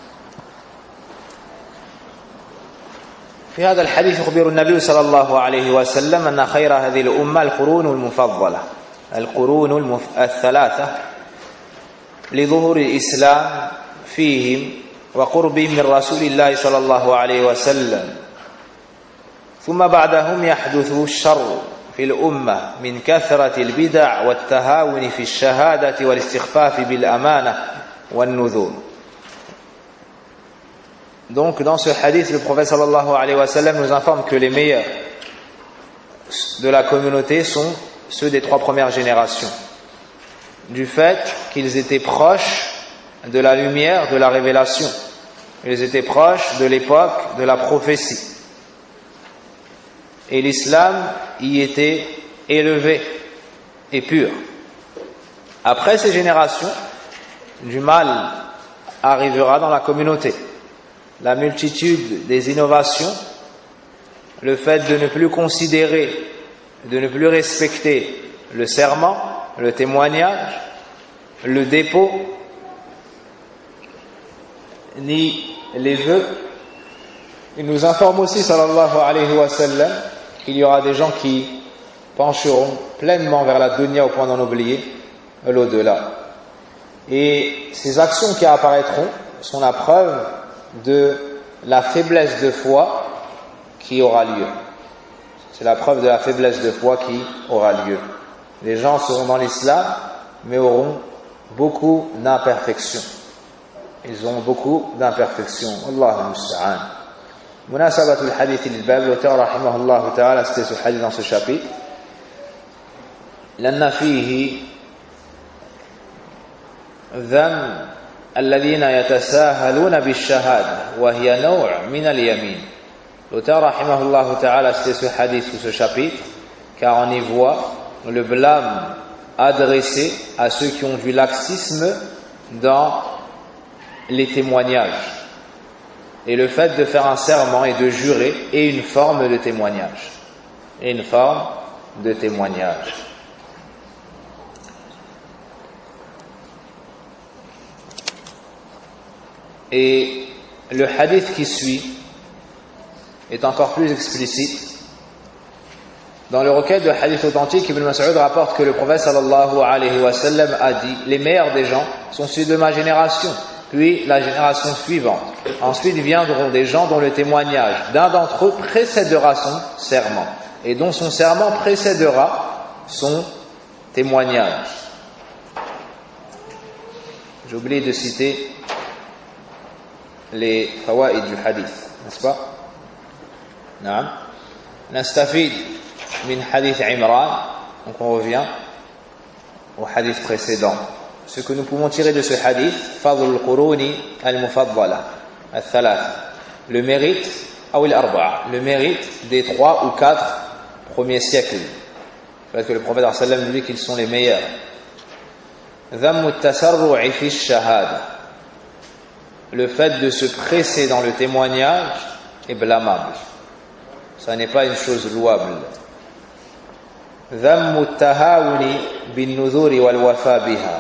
في هذا الحديث يخبر النبي صلى الله عليه وسلم أن خير هذه الأمة القرون المفضلة، القرون الثلاثة، لظهور الإسلام فيهم وقربهم من رسول الله صلى الله عليه وسلم. ثم بعدهم يحدث الشر في الأمة من كثرة البدع والتهاون في الشهادة والاستخفاف بالأمانة والنذور. Donc dans ce hadith, le prophète sallallahu alayhi wa sallam nous informe que les meilleurs de la communauté sont ceux des 3 premières générations, du fait qu'ils étaient proches de la lumière de la révélation, ils étaient proches de l'époque de la prophétie, et l'islam y était élevé et pur. Après ces générations, du mal arrivera dans la communauté. La multitude des innovations, le fait de ne plus considérer, de ne plus respecter le serment, le témoignage, le dépôt, ni les vœux. Il nous informe aussi, sallallahu alayhi wa sallam, qu'il y aura des gens qui pencheront pleinement vers la dunya au point d'en oublier l'au-delà. Et ces actions qui apparaîtront sont la preuve de la faiblesse de foi qui aura lieu. C'est la preuve de la faiblesse de foi qui aura lieu. Les gens seront dans l'islam, mais auront beaucoup d'imperfections. Ils ont beaucoup d'imperfections. Allahu musta'an. Munasabatul hadith lil-bab, l'auteur rahimahullah ta'ala, c'était ce hadith dans ce chapitre. L'anna fihi ذم الذين يتساهلون بالشهادة وهي نوع من اليمين. L'auteur rahimahullah ta'ala, c'était ce hadith ou ce chapitre, car on y voit le blâme adressé à ceux qui ont du laxisme dans les témoignages. Et le fait de faire un serment et de jurer est une forme de témoignage. Et une forme de témoignage. Et le hadith qui suit est encore plus explicite. Dans le recueil de hadith authentique, Ibn Mas'ud rapporte que le prophète sallallahu alayhi wa sallam a dit: les meilleurs des gens sont ceux de ma génération, puis la génération suivante. Ensuite viendront des gens dont le témoignage d'un d'entre eux précédera son serment, et dont son serment précédera son témoignage. J'ai oublié de citer les fawaïd du hadith, n'est-ce pas? Naam. Nastafid min hadith Imran. Donc on revient au hadith précédent. Ce que nous pouvons tirer de ce hadith, fadl al-quruni al-mufaddala al-thalath, le mérite ou al-arba'a, le mérite des 3 ou 4 premiers siècles. Parce que le prophète sallallahu alayhi wa sallam nous dit qu'ils sont les meilleurs. Dhammu at-tasarru'i fi ash-shahada, le fait de se presser dans le témoignage est blâmable. Ça n'est pas une chose louable. Dhammu at-tahawuni bin-nudhuri wal-wafa biha,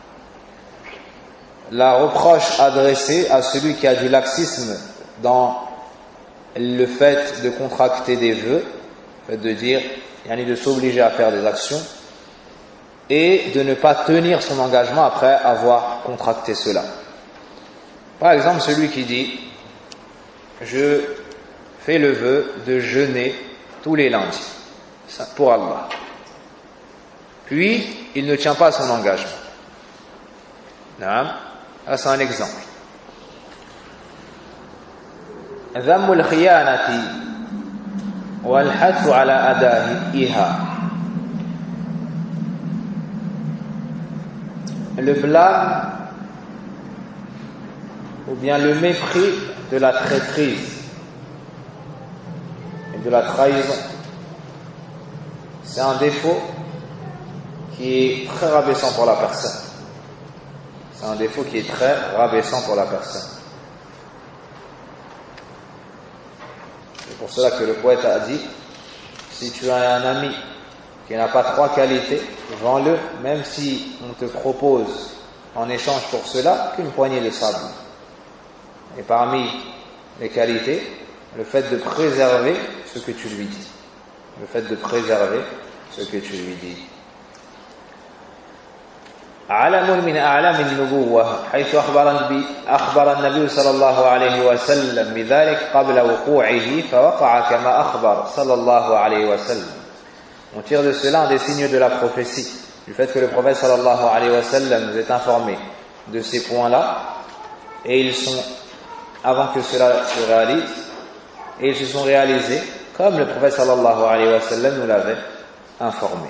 la reproche adressée à celui qui a du laxisme dans le fait de contracter des vœux, le fait de dire, de s'obliger à faire des actions, et de ne pas tenir son engagement après avoir contracté cela. Par exemple, celui qui dit: je fais le vœu de jeûner tous les lundis pour Allah, puis il ne tient pas son engagement. Ça c'est un exemple. ذم الخيانة والحث على أدائها, le blâme ou bien le mépris de la traîtrise et de la trahison. C'est un défaut qui est très rabaissant pour la personne. C'est un défaut qui est très rabaissant pour la personne. C'est pour cela que le poète a dit: si tu as un ami qui n'a pas 3 qualités, vends-le, même si on te propose en échange pour cela qu'une poignée de sable. Et parmi les qualités, le fait de préserver ce que tu lui dis. Le fait de préserver ce que tu lui dis. علم من أعلام النبوة حيث أخبر النبي صلى الله عليه وسلم بذلك قبل وقوعه فوقع كما أخبر صلى الله عليه وسلم. On tire de cela un des signes de la prophétie, du fait que le prophète sallallahu alayhi wa sallam nous est informé de ces points-là, et ils sont, avant que cela se réalise, et ils se sont réalisés comme le prophète sallallahu alayhi wa sallam nous l'avait informé.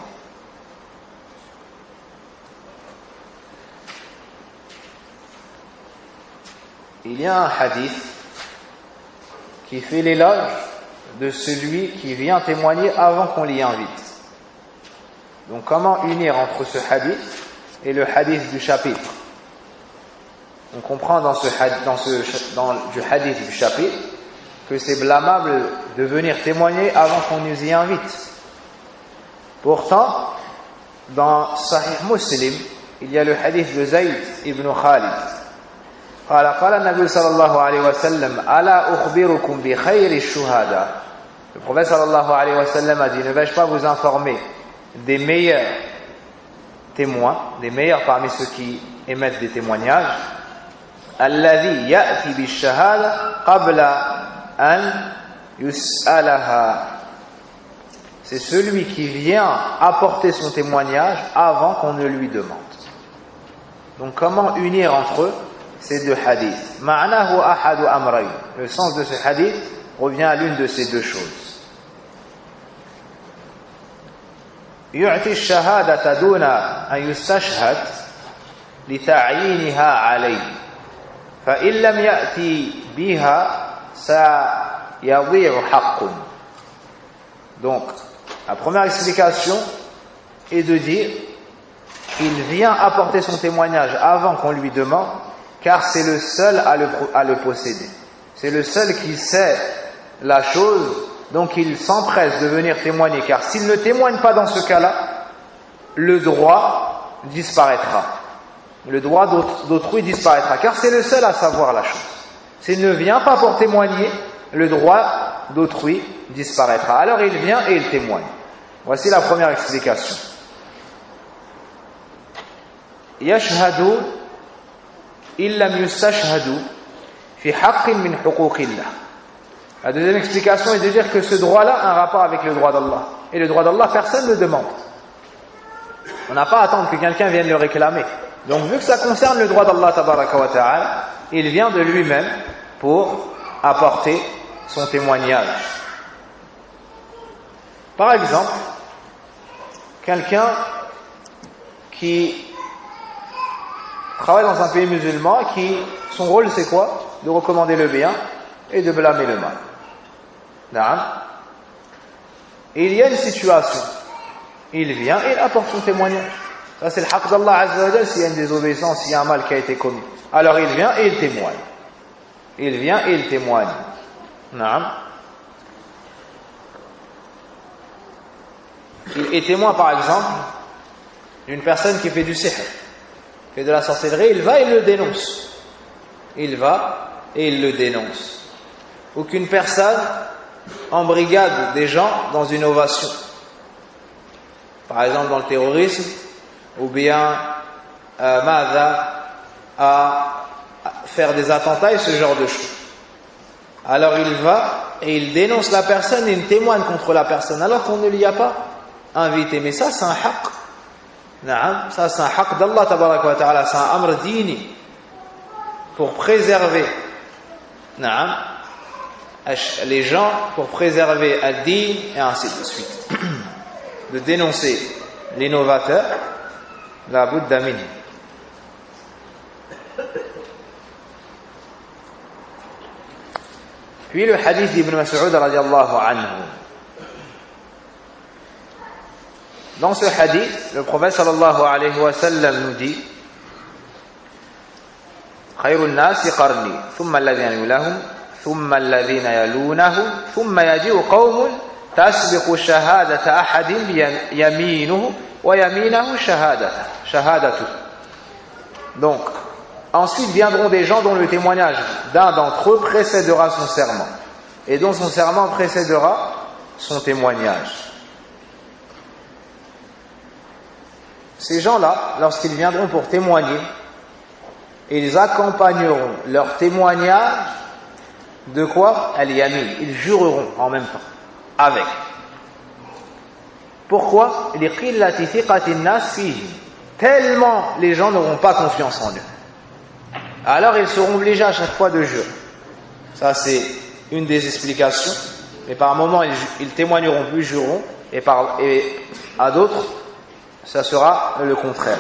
Il y a un hadith qui fait l'éloge de celui qui vient témoigner avant qu'on l'y invite. Donc comment unir entre ce hadith et le hadith du chapitre? On comprend dans du hadith du chapitre que c'est blâmable de venir témoigner avant qu'on nous y invite. Pourtant, dans Sahih Muslim, il y a le hadith de Zayd ibn Khalid قال النبي صلى الله عليه وسلم ألا أخبركم بخير الشهداء. Le prophète sallallahu alayhi wa sallam a dit, ne vais-je pas vous informer des meilleurs témoins, des meilleurs parmi ceux qui émettent des témoignages, الذي يأتي بالشهادة قبل أن يسألها. C'est celui qui vient apporter son témoignage avant qu'on ne lui demande. Donc comment unir entre eux ces deux hadiths? Ma'nahu ahadu amrayn. Le sens de ce hadith revient à l'une de ces deux choses. يعطي الشهادة دون أن يستشهد لتعيينها عليه فإن لم يأتي بها سيضيع حق. Donc la première explication est de dire qu'il vient apporter son témoignage avant qu'on lui demande, car c'est le seul à le posséder. C'est le seul qui sait la chose, donc il s'empresse de venir témoigner, car s'il ne témoigne pas dans ce cas-là, le droit disparaîtra. Le droit d'autrui disparaîtra, car c'est le seul à savoir la chose. S'il ne vient pas pour témoigner, le droit d'autrui disparaîtra. Alors il vient et il témoigne. Voici la première explication. يشهد إن لم يستشهدوا في حق من حقوق الله. La deuxième explication est de dire que ce droit-là a un rapport avec le droit d'Allah. Et le droit d'Allah, personne ne le demande. On n'a pas à attendre que quelqu'un vienne le réclamer. Donc vu que ça concerne le droit d'Allah tabaraka wa ta'ala, il vient de lui-même pour apporter son témoignage. Par exemple, quelqu'un qui travaille dans un pays musulman, son rôle c'est quoi? De recommander le bien et de blâmer le mal. Et il y a une situation, il vient et il apporte son témoignage. Ça c'est le haqq d'Allah Azza wa Jal, s'il y a une désobéissance, s'il y a un mal qui a été commis. Alors il vient et il témoigne. Il vient et il témoigne. Il est témoin par exemple d'une personne qui fait du sihr, qui fait de la sorcellerie, il va et il le dénonce. Il va et il le dénonce. Ou qu'une personne embrigade des gens dans une ovation, par exemple dans le terrorisme, ou bien à faire des attentats et ce genre de choses. Alors il va et il dénonce la personne et il témoigne contre la personne alors qu'on ne l'y a pas invité. Mais ça c'est un haqq. Ça c'est un haqq d'Allah tabaraka wa ta'ala, c'est un amr dini pour préserver les gens, pour préserver ad-din et ainsi de suite. De dénoncer l'innovateur, la budda min. Puis le hadith d'Ibn Mas'ud radiallahu anhu. Dans ce hadith, le prophète sallallahu alayhi wa sallam nous dit خير الناس قرني ثم الذين يلونهم ثم الذين يلونهم ثم يجيء قوم تسبق شهادة أحد يمينه ويمينه شهادته. Donc ensuite viendront des gens dont le témoignage d'un d'entre eux précédera son serment et dont son serment précédera son témoignage. Ces gens-là, lorsqu'ils viendront pour témoigner, ils accompagneront leur témoignage de quoi? Al-yamin. Ils jureront en même temps avec. Pourquoi? لِقِلَّةِ ثِقَةِ النَّاسِ فِيهِمْ. Tellement les gens n'auront pas confiance en eux. Alors ils seront obligés à chaque fois de jurer. Ça c'est une des explications. Mais par moments ils témoigneront plus, jureront, et à d'autres ça sera le contraire.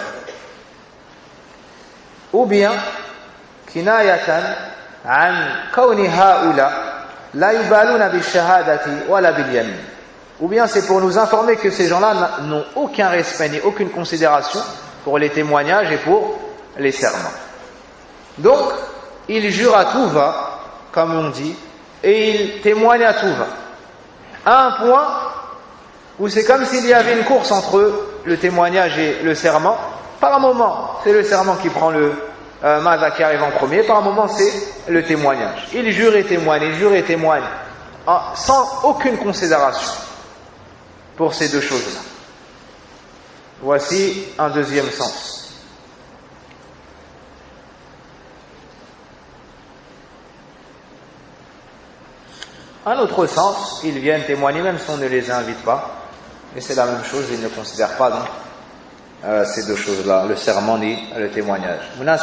Ou bien kinayatan an kawni haula la yubaluna bil shahadati wala bil yamin. Ou bien c'est pour nous informer que ces gens-là n'ont aucun respect ni aucune considération pour les témoignages et pour les serments. Donc ils jurent à tout va, comme on dit, et ils témoignent à tout va. À un point où c'est comme s'il y avait une course entre le témoignage et le serment. Par un moment, c'est le serment qui prend Mada qui arrive en premier, par moment c'est le témoignage. Il jure et témoigne, il jure et témoigne, sans aucune considération pour ces deux choses-là. Voici un deuxième sens. Un autre sens, ils viennent témoigner même si on ne les invite pas, et c'est la même chose, ils ne considèrent pas donc ces deux choses-là, le serment ni le témoignage.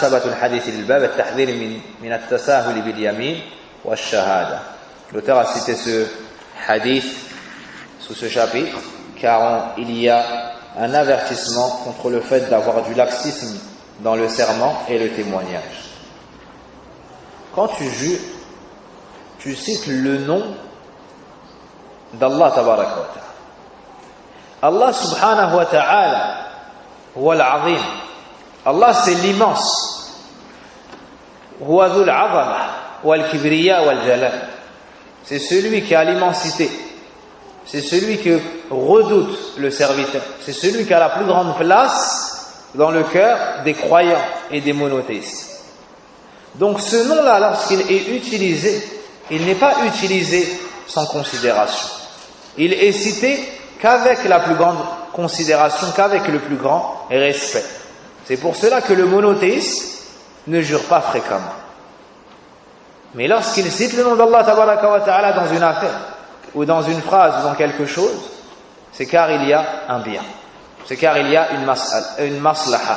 L'auteur a cité ce hadith sous ce chapitre car il y a un avertissement contre le fait d'avoir du laxisme dans le serment et le témoignage. Quand tu jures, tu cites le nom d'Allah tabaraka wa ta'ala. Allah subhanahu wa ta'ala huwa al-azim. Allah c'est l'immense. Huwa dhul 'azama wal kibriya wal jalal. C'est celui qui a l'immensité. C'est celui que redoute le serviteur. C'est celui qui a la plus grande place dans le cœur des croyants et des monothéistes. Donc ce nom-là, lorsqu'il est utilisé, il n'est pas utilisé sans considération. Il est cité qu'avec la plus grande considération, qu'avec le plus grand respect. C'est pour cela que le monothéiste ne jure pas fréquemment. Mais lorsqu'il cite le nom d'Allah tabaraka wa ta'ala dans une affaire, ou dans une phrase, ou dans quelque chose, c'est car il y a un bien. C'est car il y a une maslaha.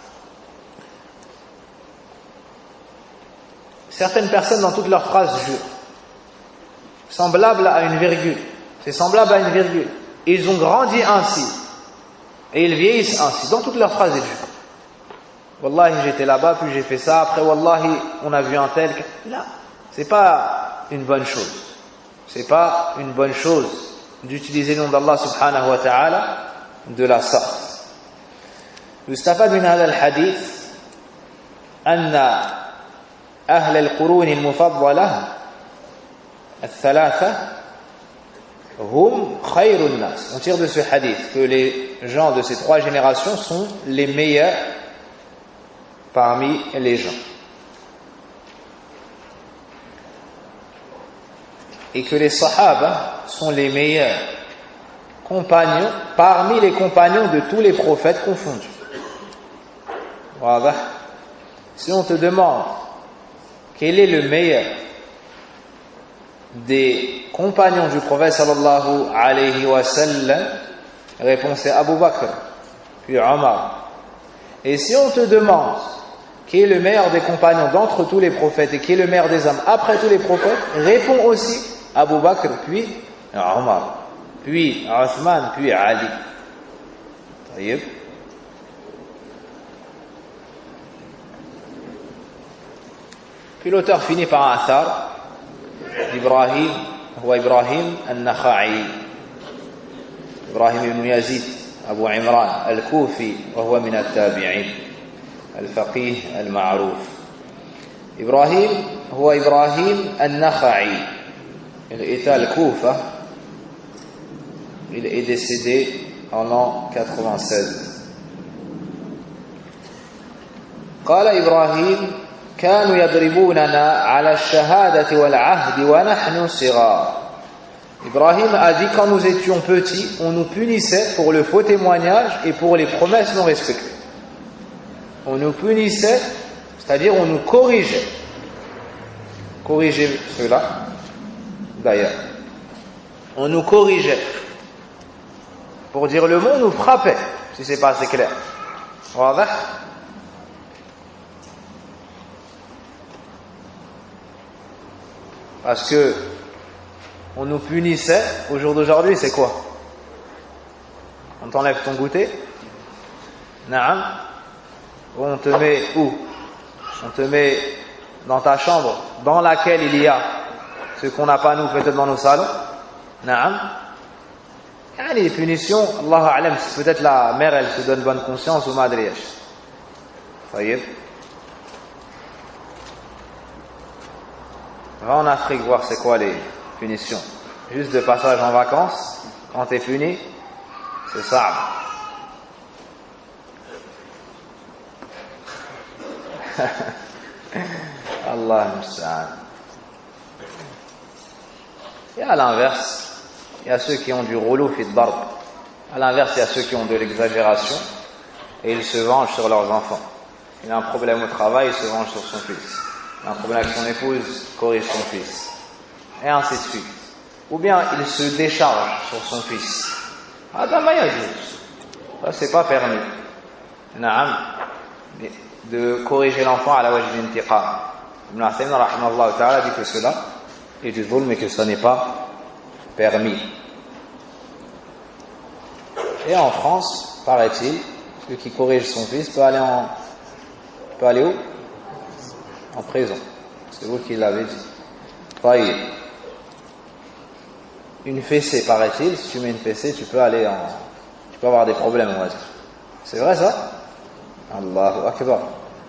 Certaines personnes dans toutes leurs phrases jurent. Semblable à une virgule. C'est semblable à une virgule. Ils ont grandi ainsi. Et ils vieillissent ainsi. Dans toutes leurs phrases, ils jurent. Wallahi, j'étais là-bas, puis j'ai fait ça. Après, Wallahi, on a vu un tel. Là, c'est pas une bonne chose. C'est pas une bonne chose d'utiliser le nom d'Allah subhanahu wa ta'ala de la sorte. يستفاد من هذا الحديث أن أهل القرون المفضلة الثلاثة هم خير الناس. On tire de ce hadith que les gens de ces trois générations sont les meilleurs parmi les gens. Et que les sahaba sont les meilleurs compagnons parmi les compagnons de tous les prophètes confondus. Voilà. Si on te demande quel est le meilleur des compagnons du prophète sallallahu alayhi wa sallam, réponse est Abu Bakr, puis Omar. Et si on te demande qui est le meilleur des compagnons d'entre tous les prophètes et qui est le meilleur des hommes après tous les prophètes, réponds aussi Abu Bakr, puis Omar, puis Othman, puis Ali. طيب. Puis l'auteur finit par un athar d'Ibrahim, هو إبراهيم النخعي, إبراهيم بن يزيد أبو عمران الكوفي, وهو من التابعين الفقيه المعروف. إبراهيم هو إبراهيم النخعي. Il était à Koufa. Il est décédé en l'an 96. قال إبراهيم كانوا يضربوننا على الشهادة والعهد ونحن صغار. Ibrahim a dit quand nous étions petits, on nous punissait pour le faux témoignage et pour les promesses non respectées. On nous punissait, c'est-à-dire on nous corrigeait. Corriger cela, d'ailleurs. On nous corrigeait. Pour dire le mot, on nous frappait, si c'est pas assez clair. Voilà. Parce que on nous punissait, au jour d'aujourd'hui, c'est quoi? On t'enlève ton goûter, naam, ou on te met où? On te met dans ta chambre, dans laquelle il y a ce qu'on n'a pas nous, peut-être dans nos salons, naam. Les punitions, Allah a'lam, peut-être la mère, elle se donne bonne conscience ou madriyash. Voyez? Va en Afrique voir c'est quoi les punitions. Juste de passage en vacances, quand t'es puni, c'est ça. Allah musta'an. Et à l'inverse, il y a ceux qui ont du rouleau fit darb. À l'inverse, il y a ceux qui ont de l'exagération et ils se vengent sur leurs enfants. Il a un problème au travail, il se venge sur son fils. Il a un problème avec son épouse, il corrige son fils. Et ainsi de suite. Ou bien il se décharge sur son fils. Ça, c'est pas permis. De corriger l'enfant à la wajh d'intiqam. Ibn Uthaymin rahimahullah ta'ala dit que cela est du zulm mais que ça n'est pas permis. Et en France, paraît-il, celui qui corrige son fils peut aller où? En prison. C'est vous qui l'avez dit. Taïb. Une fessée, paraît-il, si tu mets une fessée, tu peux avoir des problèmes, on va dire. C'est vrai ça? Allahu Akbar.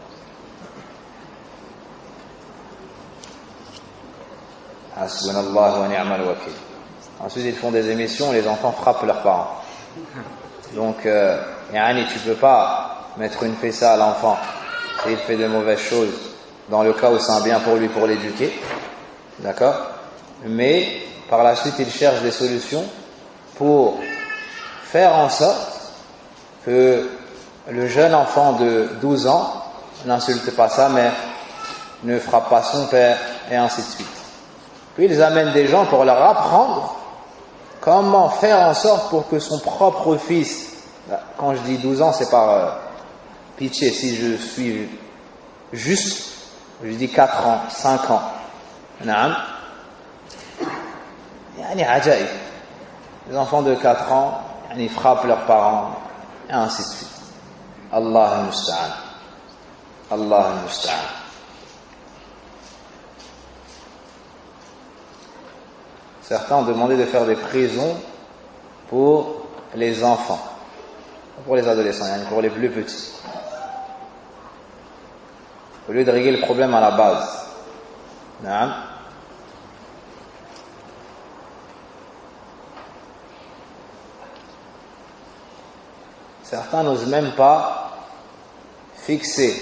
Hasbunallahu wa ni'mal wakil. Ensuite, ils font des émissions, les enfants frappent leurs parents. Donc, tu peux pas mettre une fessée à l'enfant s'il fait de mauvaises choses, dans le cas où c'est un bien pour lui pour l'éduquer. D'accord? Mais, par la suite, il cherche des solutions pour faire en sorte que le jeune enfant de 12 ans n'insulte pas sa mère, ne frappe pas son père, et ainsi de suite. Puis ils amènent des gens pour leur apprendre comment faire en sorte pour que son propre fils, quand je dis 12 ans, c'est par pitié, si je suis juste, je dis 4 ans, 5 ans. Les enfants de 4 ans, ils frappent leurs parents, et ainsi de suite. Allah al-Musta'an. Allah al-Musta'an. Certains ont demandé de faire des prisons pour les enfants, pour les adolescents, pour les plus petits. Au lieu de régler le problème à la base. Non. Certains n'osent même pas fixer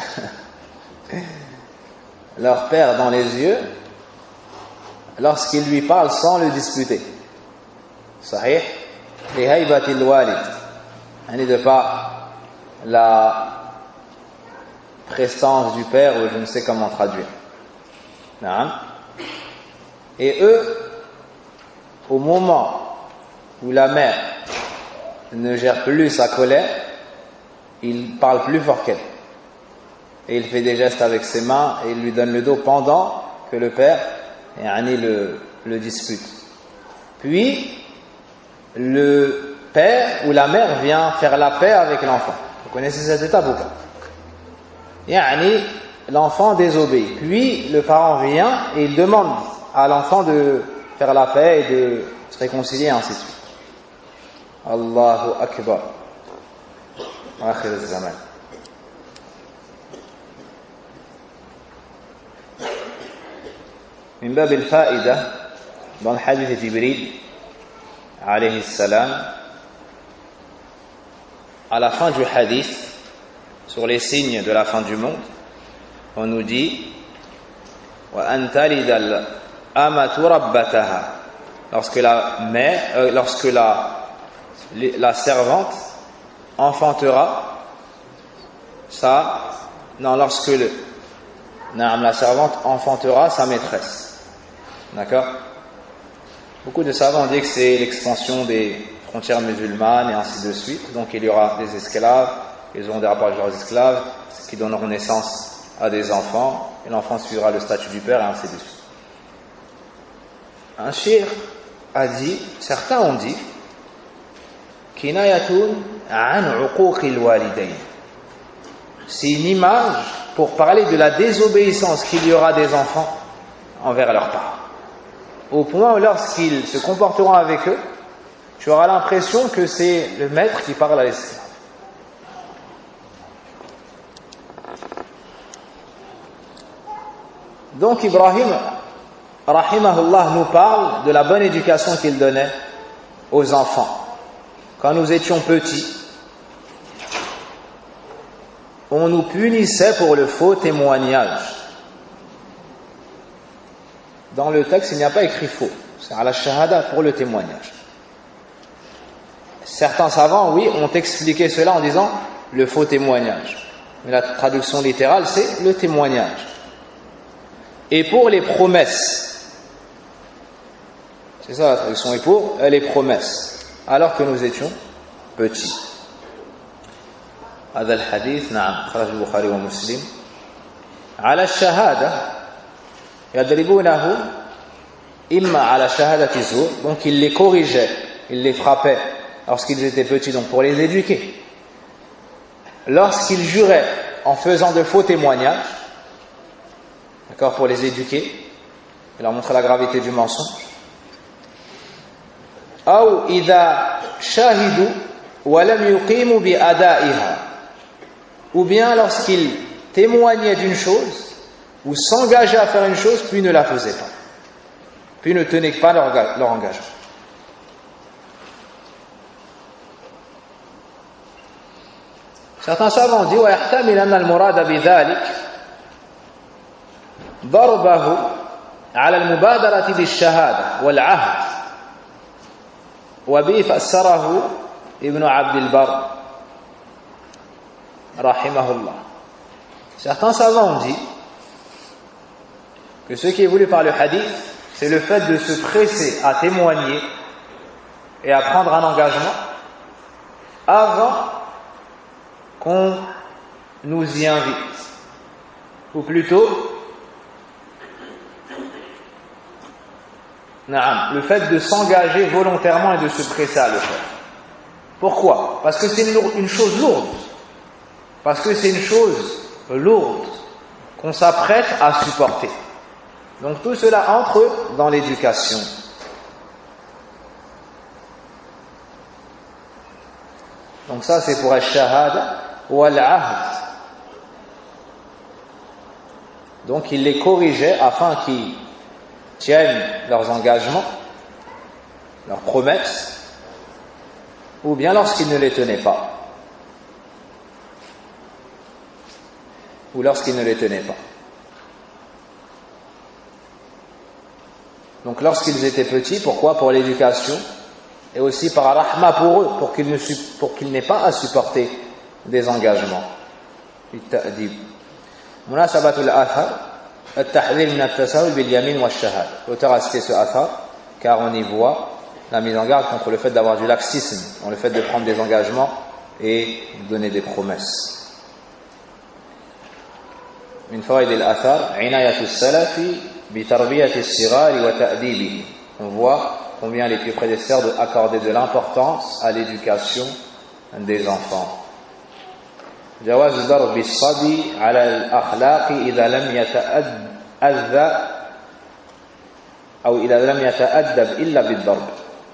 leur père dans les yeux lorsqu'il lui parle sans le disputer. Sahih, li haybatil walid, de par la prestance du père, ou je ne sais comment traduire. Et eux, au moment où la mère ne gère plus sa colère, il parle plus fort qu'elle. Et il fait des gestes avec ses mains et il lui donne le dos pendant que le père le dispute. Puis, le père ou la mère vient faire la paix avec l'enfant. Vous connaissez cette étape ou pas? L'enfant désobéit. Puis, le parent vient et il demande à l'enfant de faire la paix et de se réconcilier, ainsi de suite. Allahu Akbar. Akhir al-zaman. من باب الفائدة dans le hadith de Jibril alayhi salam, à la fin du hadith sur les signes de la fin du monde, on nous dit wa an talida al-amatu rabbataha, lorsque la servante enfantera la servante enfantera sa maîtresse. D'accord? Beaucoup de savants ont dit que c'est l'expansion des frontières musulmanes et ainsi de suite. Donc il y aura des esclaves, ils auront des rapports avec leurs esclaves, qui donneront naissance à des enfants, et l'enfant suivra le statut du père et ainsi de suite. Un cheikh a dit, certains ont dit, kinayatun an uquqil walidayn. C'est une image pour parler de la désobéissance qu'il y aura des enfants envers leurs parents. Au point où lorsqu'ils se comporteront avec eux, tu auras l'impression que c'est le maître qui parle à l'esclave. Donc Ibrahim, rahimahullah, nous parle de la bonne éducation qu'il donnait aux enfants. Quand nous étions petits, on nous punissait pour le faux témoignage. Dans le texte, il n'y a pas écrit faux. C'est à la shahada pour le témoignage. Certains savants, oui, ont expliqué cela en disant le faux témoignage. Mais la traduction littérale, c'est le témoignage. Et pour les promesses, c'est ça la traduction, et pour les promesses, alors que nous étions petits. هذا الحديث نعم خرج البخاري ومسلم على الشهادة يضربونه إما على شهادة الزور, donc ils les corrigeaient, ils les frappaient lorsqu'ils étaient petits, donc pour les éduquer. Lorsqu'ils juraient en faisant de faux témoignages, d'accord, pour les éduquer et leur montrer la gravité du mensonge. أو إذا شهدوا ولم يقيموا بأدائها, ou bien lorsqu'ils témoignaient d'une chose ou s'engageaient à faire une chose puis ne la faisaient pas, puis ne tenaient pas leur engagement. Certains savants disent ويحتمل أن المراد بذلك ضربه على المبادرة بالشهادة والعهد, وبه فسره ابن عبد البر رحمه الله. Certains savants ont dit que ce qui est voulu par le hadith, c'est le fait de se presser à témoigner et à prendre un engagement avant qu'on nous y invite, ou plutôt le fait de s'engager volontairement et de se presser à le faire. Pourquoi? Parce que c'est une chose lourde. Parce que c'est une chose lourde qu'on s'apprête à supporter. Donc tout cela entre dans l'éducation. Donc ça c'est pour al-shahada ou al-ahd. Donc il les corrigeait afin qu'ils tiennent leurs engagements, leurs promesses, ou bien lorsqu'ils ne les tenaient pas, ou lorsqu'ils ne les tenaient pas. Donc lorsqu'ils étaient petits, pourquoi? Pour l'éducation, et aussi par rahma pour eux, pour qu'ils n'aient pas à supporter des engagements. Munasabatul athar التحذير من التساهل باليمين والشهادة. L'auteur a cité ce athar car on y voit la mise en garde contre le fait d'avoir du laxisme, dans le fait de prendre des engagements et de donner des promesses. من فوائد الآثار عناية السلف بتربية الصغار وتأديبهم. On voit combien les plus prédécesseurs accordaient de l'importance à l'éducation des enfants. جواز ضرب الصبي على الأخلاق إذا لم يتأذى أو إذا لم يتأدب إلا بالضرب.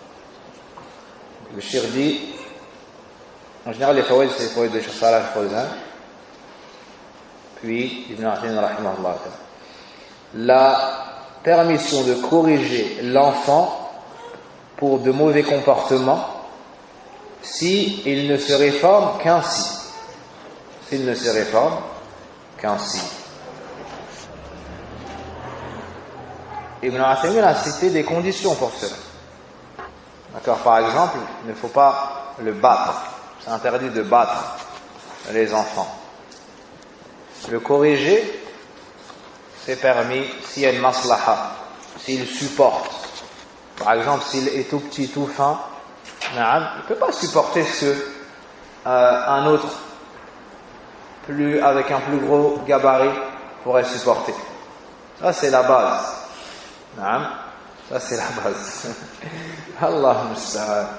Le cheikh dit, en général les fawaïd c'est les fawaïd de Cheikh Salah al-Fawzan, puis Ibn Uthaymin rahimahullah, la permission de corriger l'enfant pour de mauvais comportements si il ne se réforme qu'ainsi. S'il ne se réforme qu'ainsi. Ibn Uthaymin a cité des conditions pour cela. D'accord, par exemple, il ne faut pas le battre. C'est interdit de battre les enfants. Le corriger, c'est permis s'il y a une maslaha, s'il supporte. Par exemple, s'il est tout petit, tout fin, il ne peut pas supporter ce que un autre avec un plus gros gabarit pourrait supporter. Ça c'est la base. Ça c'est la base. Allah musta'an.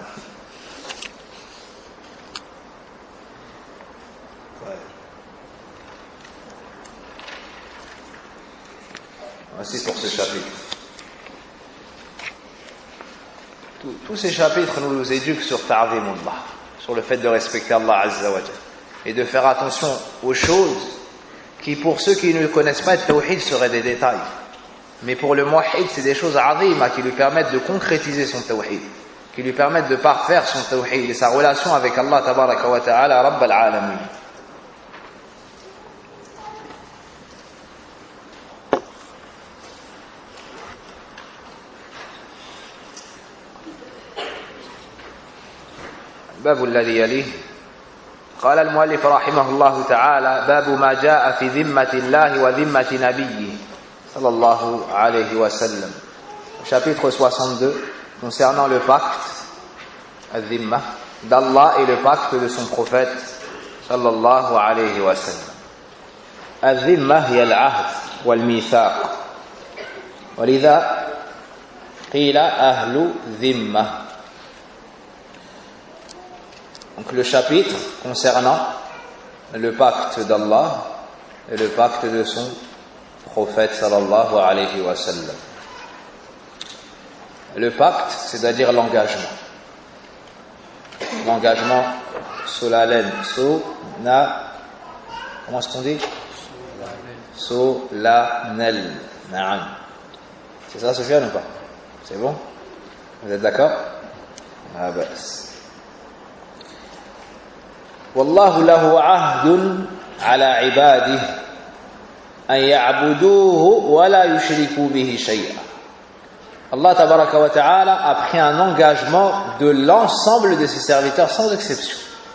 Voici pour ce chapitre. Tous ces chapitres nous éduquent sur ta'zimullah, sur le fait de respecter Allah Azza wa Jalla et de faire attention aux choses qui, pour ceux qui ne connaissent pas le tawhid, seraient des détails. Mais pour le muwahhid, c'est des choses azima qui lui permettent de concrétiser son tawhid, qui lui permettent de parfaire son tawhid et sa relation avec Allah tabaraka wa ta'ala, Rabb al-alamin. باب الذي يليه قال المؤلف رحمه الله تعالى باب ما جاء في ذمة الله وذمة نبيه صلى الله عليه وسلم. Chapitre 62 concernant le pacte al-dhimma d'Allah et le pacte de son prophète صلى الله عليه وسلم. الذمة هي العهد والميثاق ولذا قيل أهل ذمة. Donc le chapitre concernant le pacte d'Allah et le pacte de son prophète sallallahu alayhi wa sallam. Le pacte, c'est-à-dire l'engagement. L'engagement solennel, comment est-ce qu'on dit? Solennel. Naam. C'est ça, Sofiane, ou pas? C'est bon? Vous êtes d'accord? Ah ben. والله له عهد على عباده أن يعبدوه ولا يشركوا به شيئا. Allah tabaraka wa ta'ala a pris un engagement de l'ensemble de ses serviteurs sans exception,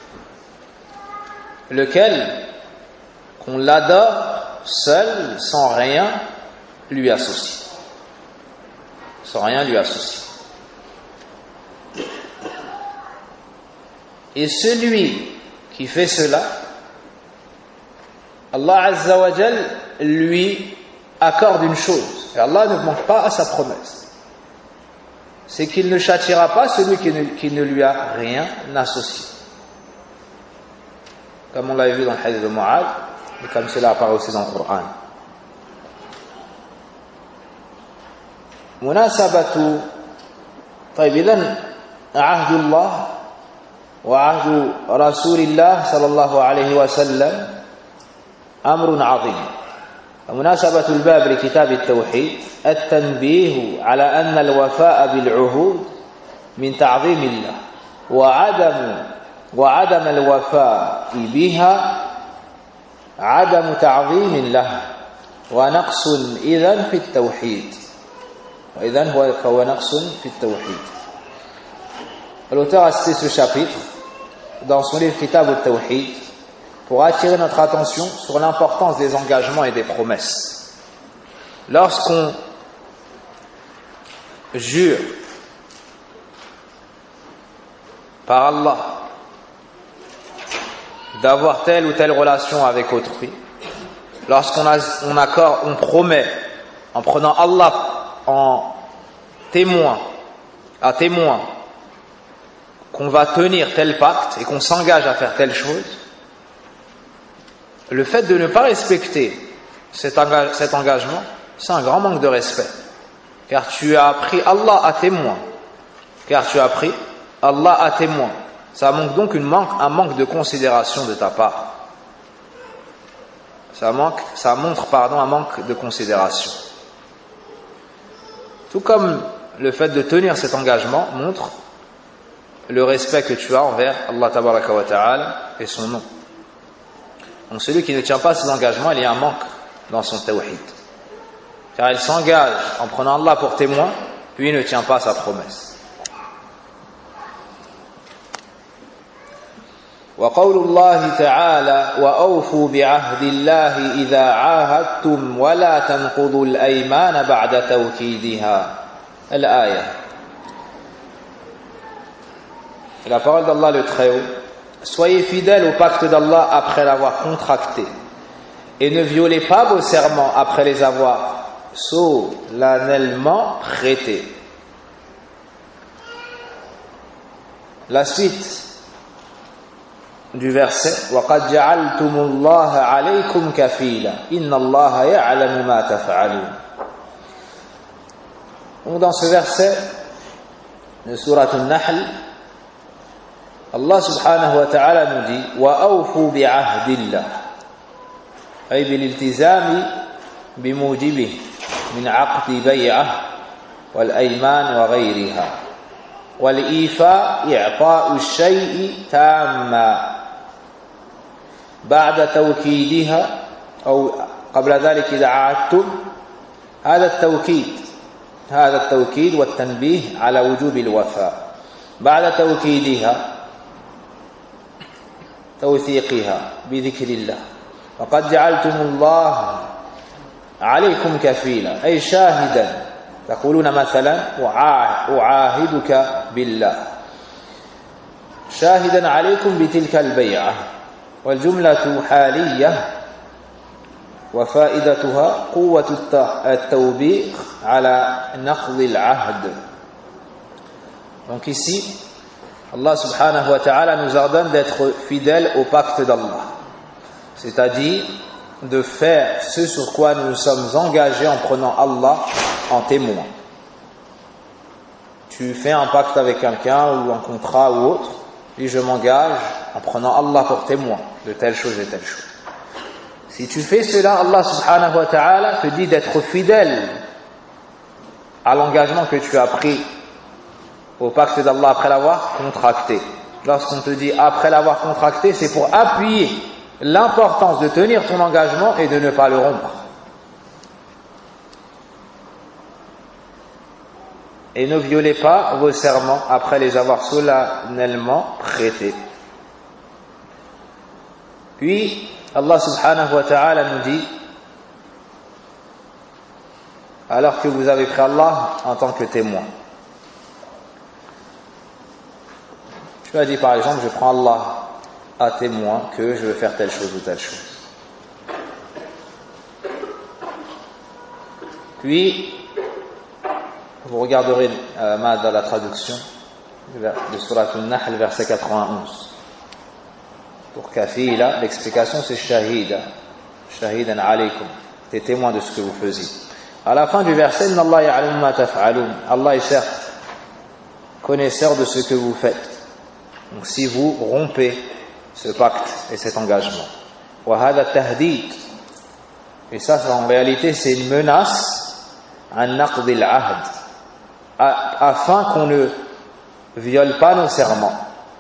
lequel qu'on l'adore seul, sans rien lui associer. Sans rien lui associer. Et celui qui fait cela, Allah Azza wa Jal lui accorde une chose, et Allah ne manque pas à sa promesse, c'est qu'il ne châtiera pas celui qui ne lui a rien associé. Comme on l'avait vu dans le hadith de Mu'adh, et comme cela apparaît aussi dans le Coran. مناسبة طيب إذن عهد الله وعهد رسول الله صلى الله عليه وسلم أمر عظيم. ومناسبة الباب لكتاب التوحيد التنبيه على أن الوفاء بالعهود من تعظيم الله وعدم الوفاء بها عدم تعظيم له ونقص إذن في التوحيد وإذن هو نقص في التوحيد. L'auteur a cité ce chapitre dans son livre Kitab al-Tawhid pour attirer notre attention sur l'importance des engagements et des promesses. Lorsqu'on jure par Allah d'avoir telle ou telle relation avec autrui, on promet en prenant Allah en témoin, qu'on va tenir tel pacte et qu'on s'engage à faire telle chose, le fait de ne pas respecter cet engagement, c'est un grand manque de respect. Car tu as pris Allah à témoin. Ça manque donc un manque de considération de ta part. Ça montre un manque de considération. Tout comme le fait de tenir cet engagement montre le respect que tu as envers Allah tabaraka wa ta'ala et son nom. Donc celui qui ne tient pas ses engagements, il y a un manque dans son tawhid. Car il s'engage en prenant Allah pour témoin, puis il ne tient pas sa promesse. وقول الله تعالى وأوفوا بعهد الله إذا عاهدتم ولا تنقضوا الأيمان بعد توكيدها الآية. La parole d'Allah le Très-Haut, soyez fidèles au pacte d'Allah après l'avoir contracté et ne violez pas vos serments après les avoir solennellement prêtés. La suite du verset وَقَدْ جَعَلْتُمُ اللَّهَ عَلَيْكُمْ كَفِيلًا إِنَّ اللَّهَ يَعْلَمُ مَا تَفْعَلُونَ. Donc dans ce verset de sourate An-Nahl, Allah subhanahu wa ta'ala nous dit وَأَوْفُوا بِعَهْدِ اللَّهِ أي بالالتزام بموجبه من عقد بيعة والأيمان وغيرها والإيفاء إعطاء الشيء تاما بعد توكيدها أو قبل ذلك إذا عاهدتم. هذا التوكيد والتنبيه على وجوب الوفاء بعد توكيدها توثيقها بذكر الله وقد جعلتم الله عليكم كفيلا أي شاهدا تقولون مثلا أعاهدك بالله شاهدا عليكم بتلك البيعة والجملة حالية وفائدتها قوة التوبيخ على نقض العهد. Donc ici Allah subhanahu wa ta'ala nous ordonne d'être fidèles au pacte d'Allah, c'est-à-dire de faire ce sur quoi nous nous sommes engagés en prenant Allah en témoin. Tu fais un pacte avec quelqu'un ou un contrat ou autre, puis je m'engage en prenant Allah pour témoin de telle chose et telle chose. Si tu fais cela, Allah subhanahu wa ta'ala te dit d'être fidèle à l'engagement que tu as pris au pacte d'Allah après l'avoir contracté. Lorsqu'on te dit après l'avoir contracté, c'est pour appuyer l'importance de tenir ton engagement et de ne pas le rompre. Et ne violez pas vos serments après les avoir solennellement prêtés. Puis Allah subhanahu wa ta'ala nous dit, alors que vous avez pris Allah en tant que témoin. Tu as dit par exemple, je prends Allah à témoin que je veux faire telle chose ou telle chose. Puis, vous regarderez dans la traduction de Surat Al-Nahl, verset 91. Pour kafila, l'explication c'est shahida, shahidan alaykum, t'es témoin de ce que vous faisiez. À la fin du verset, Inna Allah ya'lamu ma taf'alun, Allah est certes connaisseur de ce que vous faites. Donc si vous rompez ce pacte et cet engagement, wa hadha tahdid, et ça en réalité c'est une menace, an naqd al-ahd, afin qu'on ne viole pas nos serments.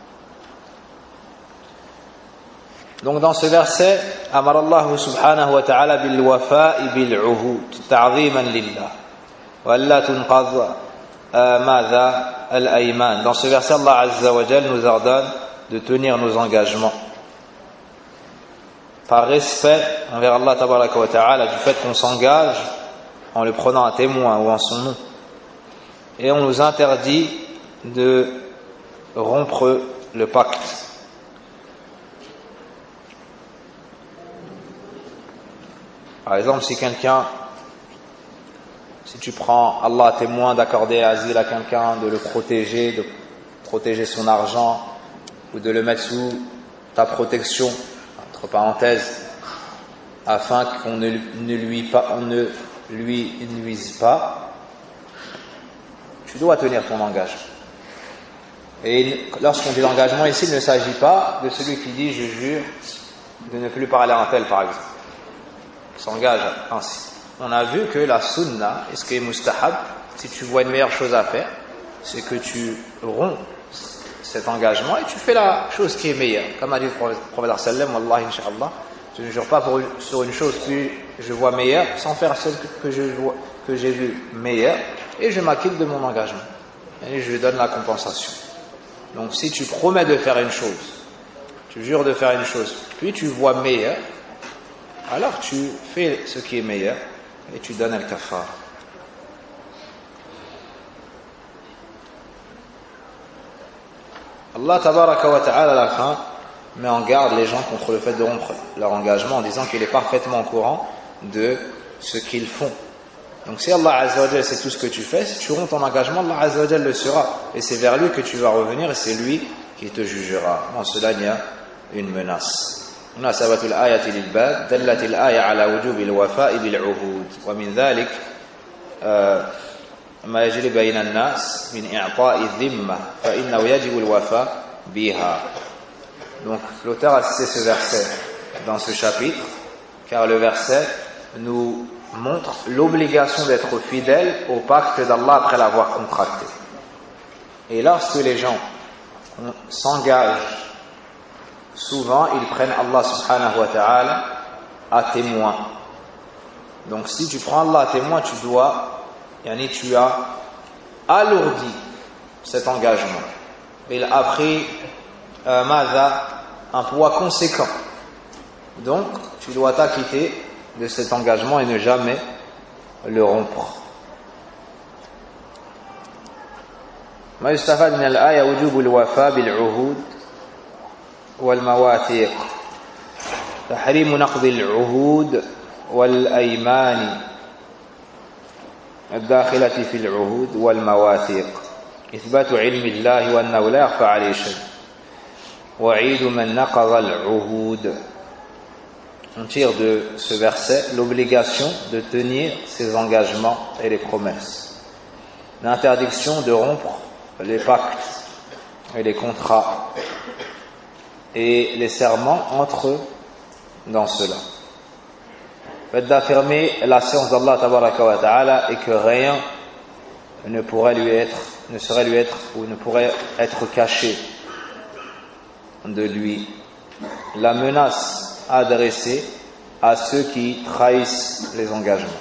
Donc dans ce verset, amara Allah subhanahu wa ta'ala bil wafa'i bil uhud ta'ziman lillah wa alla tunqadh madha al ayman. Dans ce verset, Allah azza wa jalla nous ordonne de tenir nos engagements par respect envers Allah tabaraka wa ta'ala du fait qu'on s'engage en le prenant à témoin ou en son nom, et on nous interdit de rompre le pacte. Par exemple, si tu prends Allah à témoin d'accorder asile à quelqu'un, de le protéger, de protéger son argent, ou de le mettre sous ta protection, entre parenthèses, afin qu'on ne lui nuise pas, tu dois tenir ton engagement. Et lorsqu'on dit l'engagement ici, il ne s'agit pas de celui qui dit je jure de ne plus parler à un tel, par exemple. S'engage ainsi. On a vu que la sunna, et ce qui est mustahab, si tu vois une meilleure chose à faire, c'est que tu romps cet engagement et tu fais la chose qui est meilleure. Comme a dit le prophète sallam, wallahi insha'Allah, je ne jure pas sur une chose que je vois meilleure sans faire celle que j'ai vue meilleure, et je m'acquitte de mon engagement et je donne la compensation. Donc si tu promets de faire une chose, tu jures de faire une chose, puis tu vois meilleure, alors tu fais ce qui est meilleur et tu donnes le kafar. Allah tabaraka wa ta'ala à la fin met en garde les gens contre le fait de rompre leur engagement en disant qu'il est parfaitement au courant de ce qu'ils font. Donc si Allah azza wa jalla sait tout ce que tu fais, si tu romps ton engagement, Allah azza wa jalla le saura, et c'est vers lui que tu vas revenir et c'est lui qui te jugera. Dans cela il y a une menace. مناسبة الآية للباب دلت الآية على وجوب الوفاء بالعهود ومن ذلك ما يجري بين الناس من إعطاء الذمة فإنه يجب الوفاء بها. Donc l'auteur a cité ce verset dans ce chapitre car le verset nous montre l'obligation d'être fidèle au pacte d'Allah après l'avoir contracté. Et lorsque les gens s'engagent, souvent ils prennent Allah subhanahu wa ta'ala à témoin. Donc si tu prends Allah à témoin, tu as alourdi cet engagement. Il a pris un poids conséquent. Donc, tu dois t'acquitter de cet engagement et ne jamais le rompre. ما يستفاد من الآية وجوب الوفاء بالعهود والمواثيق تحريم نقض العهود والأيمان الداخلة في العهود والمواثيق إثبات علم الله وأنه لا يخفى عليه شيء وعيد من نقض العهود. On tire de ce verset l'obligation de tenir ses engagements et les promesses, l'interdiction de rompre les pactes et les contrats et les serments entre eux dans cela. Le fait d'affirmer la science d'Allah tabaraka wa ta'ala et que rien ne pourrait lui être ou ne pourrait être caché de lui. La menace adressée à ceux qui trahissent les engagements.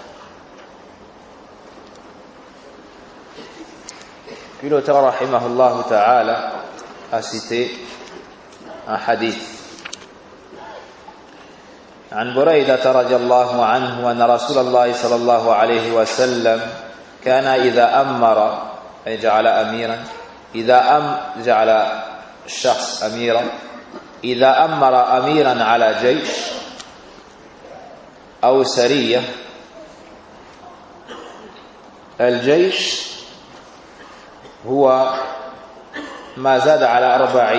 Puis l'auteur rahimahullah ta'ala a cité un hadith عن بريدة رضي الله عنه أن رسول الله صلى الله عليه وسلم كان إذا أمر أي جعل أميرا جعل الشخص أميرا إذا أمر أميرا على جيش أو سرية. الجيش هو ما زاد على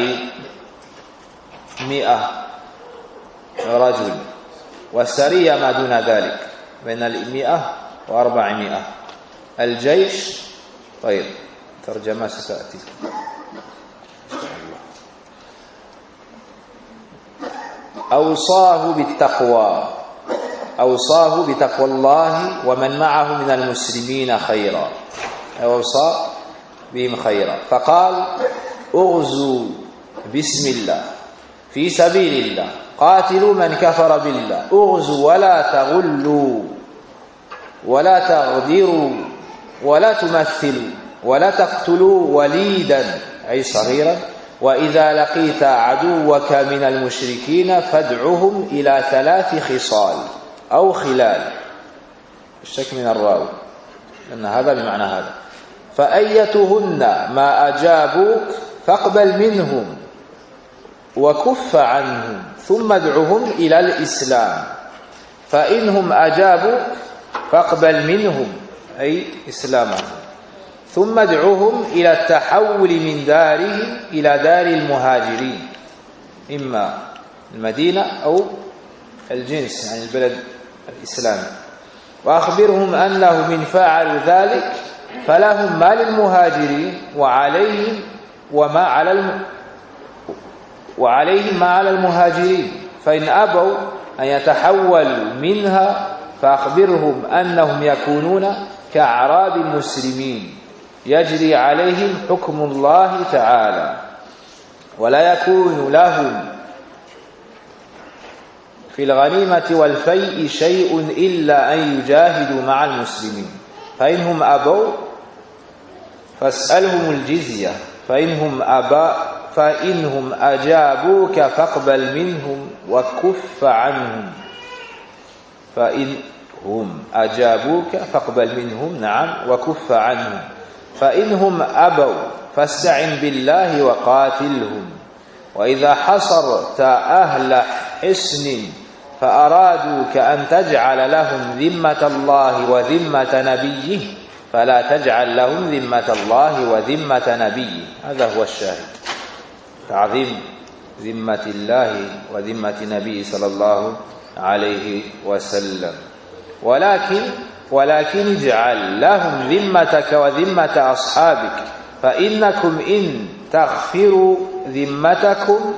400 رجل والسرية ما دون ذلك بين 100 و400. الجيش طيب ترجمة ستأتي. أوصاه بتقوى الله ومن معه من المسلمين خيرا أوصى بهم خيرا فقال اغزوا بسم الله في سبيل الله قاتلوا من كفر بالله اغزوا ولا تغلوا ولا تغدروا ولا تمثلوا ولا تقتلوا وليدا أي صغيرا وإذا لقيت عدوك من المشركين فادعهم إلى 3 خصال أو خلال الشك من الراوي لأن هذا بمعنى هذا فأيتهن ما أجابوك فاقبل منهم وكف عنهم ثم ادعهم إلى الإسلام فإنهم أجابوك فاقبل منهم أي إسلامهم ثم ادعهم إلى التحول من دارهم إلى دار المهاجرين إما المدينة أو الجنس يعني البلد الإسلامي وأخبرهم أنه من فعلوا ذلك فلهم ما للمهاجرين وعليهم ما على المهاجرين فإن أبوا أن يتحولوا منها فأخبرهم أنهم يكونون كأعراب المسلمين يجري عليهم حكم الله تعالى ولا يكون لهم في الغنيمة والفيء شيء إلا أن يجاهدوا مع المسلمين فإنهم أبوا فاسألهم الجزية فإنهم أجابوك فاقبل منهم وكف عنهم فإنهم أجابوك فاقبل منهم نعم وكف عنهم فإنهم أبوا فاستعن بالله وقاتلهم وإذا حصرت أهل حصن فأرادوك أن تجعل لهم ذمة الله وذمة نبيه فلا تجعل لهم ذمة الله وذمة نبيه. هذا هو الشاهد تعظيم ذمة الله وذمة نبيه صلى الله عليه وسلم ولكن اجعل لهم ذمتك وذمة أصحابك فإنكم إن تغفروا ذمتكم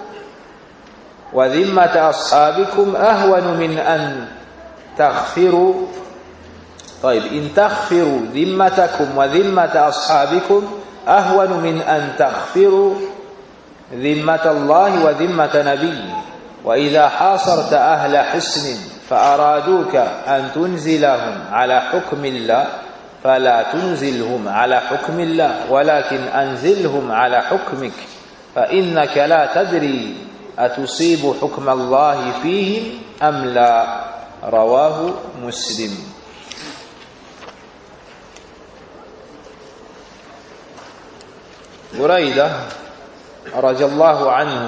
وذمة أصحابكم أهون من أن تغفروا إن تغفروا ذمتكم وذمة أصحابكم أهون من أن تغفروا ذمة الله وذمة نبيه وإذا حاصرت أهل حصن فأرادوك أن تنزلهم على حكم الله فلا تنزلهم على حكم الله ولكن أنزلهم على حكمك فإنك لا تدري أتصيب حكم الله فيهم أم لا رواه مسلم. Buraïda radiallahu anhu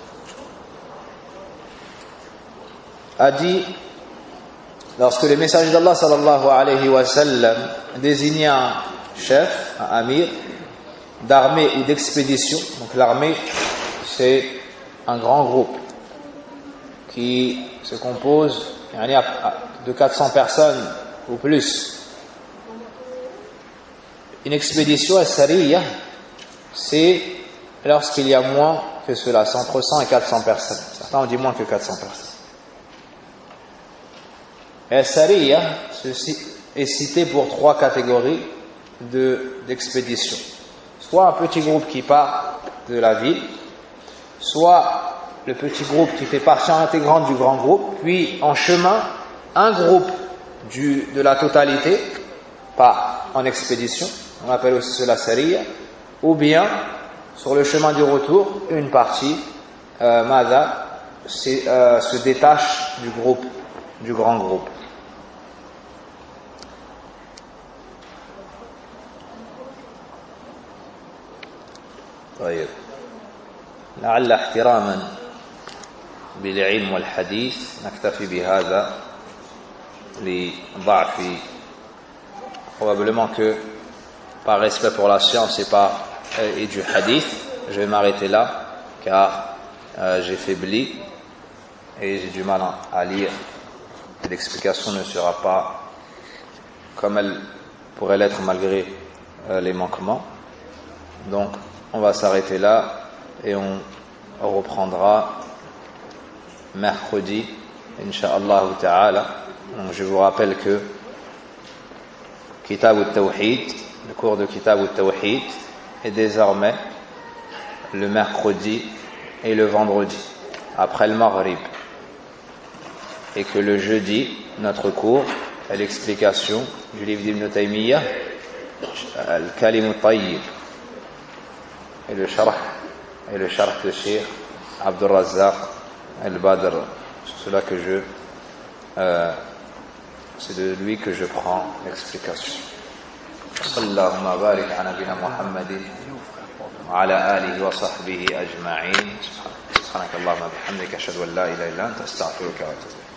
a dit, lorsque le messager d'Allah sallallahu alayhi wa sallam désignait un chef, un amir d'armée ou d'expédition. Donc l'armée, c'est un grand groupe qui se compose de 400 personnes ou plus. Une expédition al-Sariyah, c'est lorsqu'il y a moins que cela, c'est entre 100 et 400 personnes. Certains ont dit moins que 400 personnes. Et al-Sariyah est cité pour 3 catégories d'expéditions. Soit un petit groupe qui part de la ville, soit le petit groupe qui fait partie intégrante du grand groupe, puis en chemin, un groupe de la totalité part en expédition, on appelle aussi cela Sariyah, ou bien sur le chemin du retour, une partie se détache du grand groupe. طيب لعل احتراما بالعلم والحديث نكتفي بهذا لضعف. Probablement que par respect pour la science et du hadith, je vais m'arrêter là car j'ai faibli et j'ai du mal à lire et l'explication ne sera pas comme elle pourrait l'être malgré les manquements. Donc on va s'arrêter là et on reprendra mercredi incha'Allah ta'ala. Donc je vous rappelle que Kitab al-Tawhid, le cours de Kitab al-Tawhid est désormais le mercredi et le vendredi après le Maghrib, et que le jeudi notre cours est l'explication du livre d'Ibn Taymiyyah Al-Kalim al-Tayyib et le sharh de Cheikh Abdul Razzaq al-Badr. C'est cela que c'est de lui que je prends l'explication. Sallallahu barik ala nabina Muhammadin wa ala alihi wa sahbihi ajma'in. Subhanakallahumma bihamdika ashhadu an la ilaha illa anta astaghfiruka wa atubu ilayk.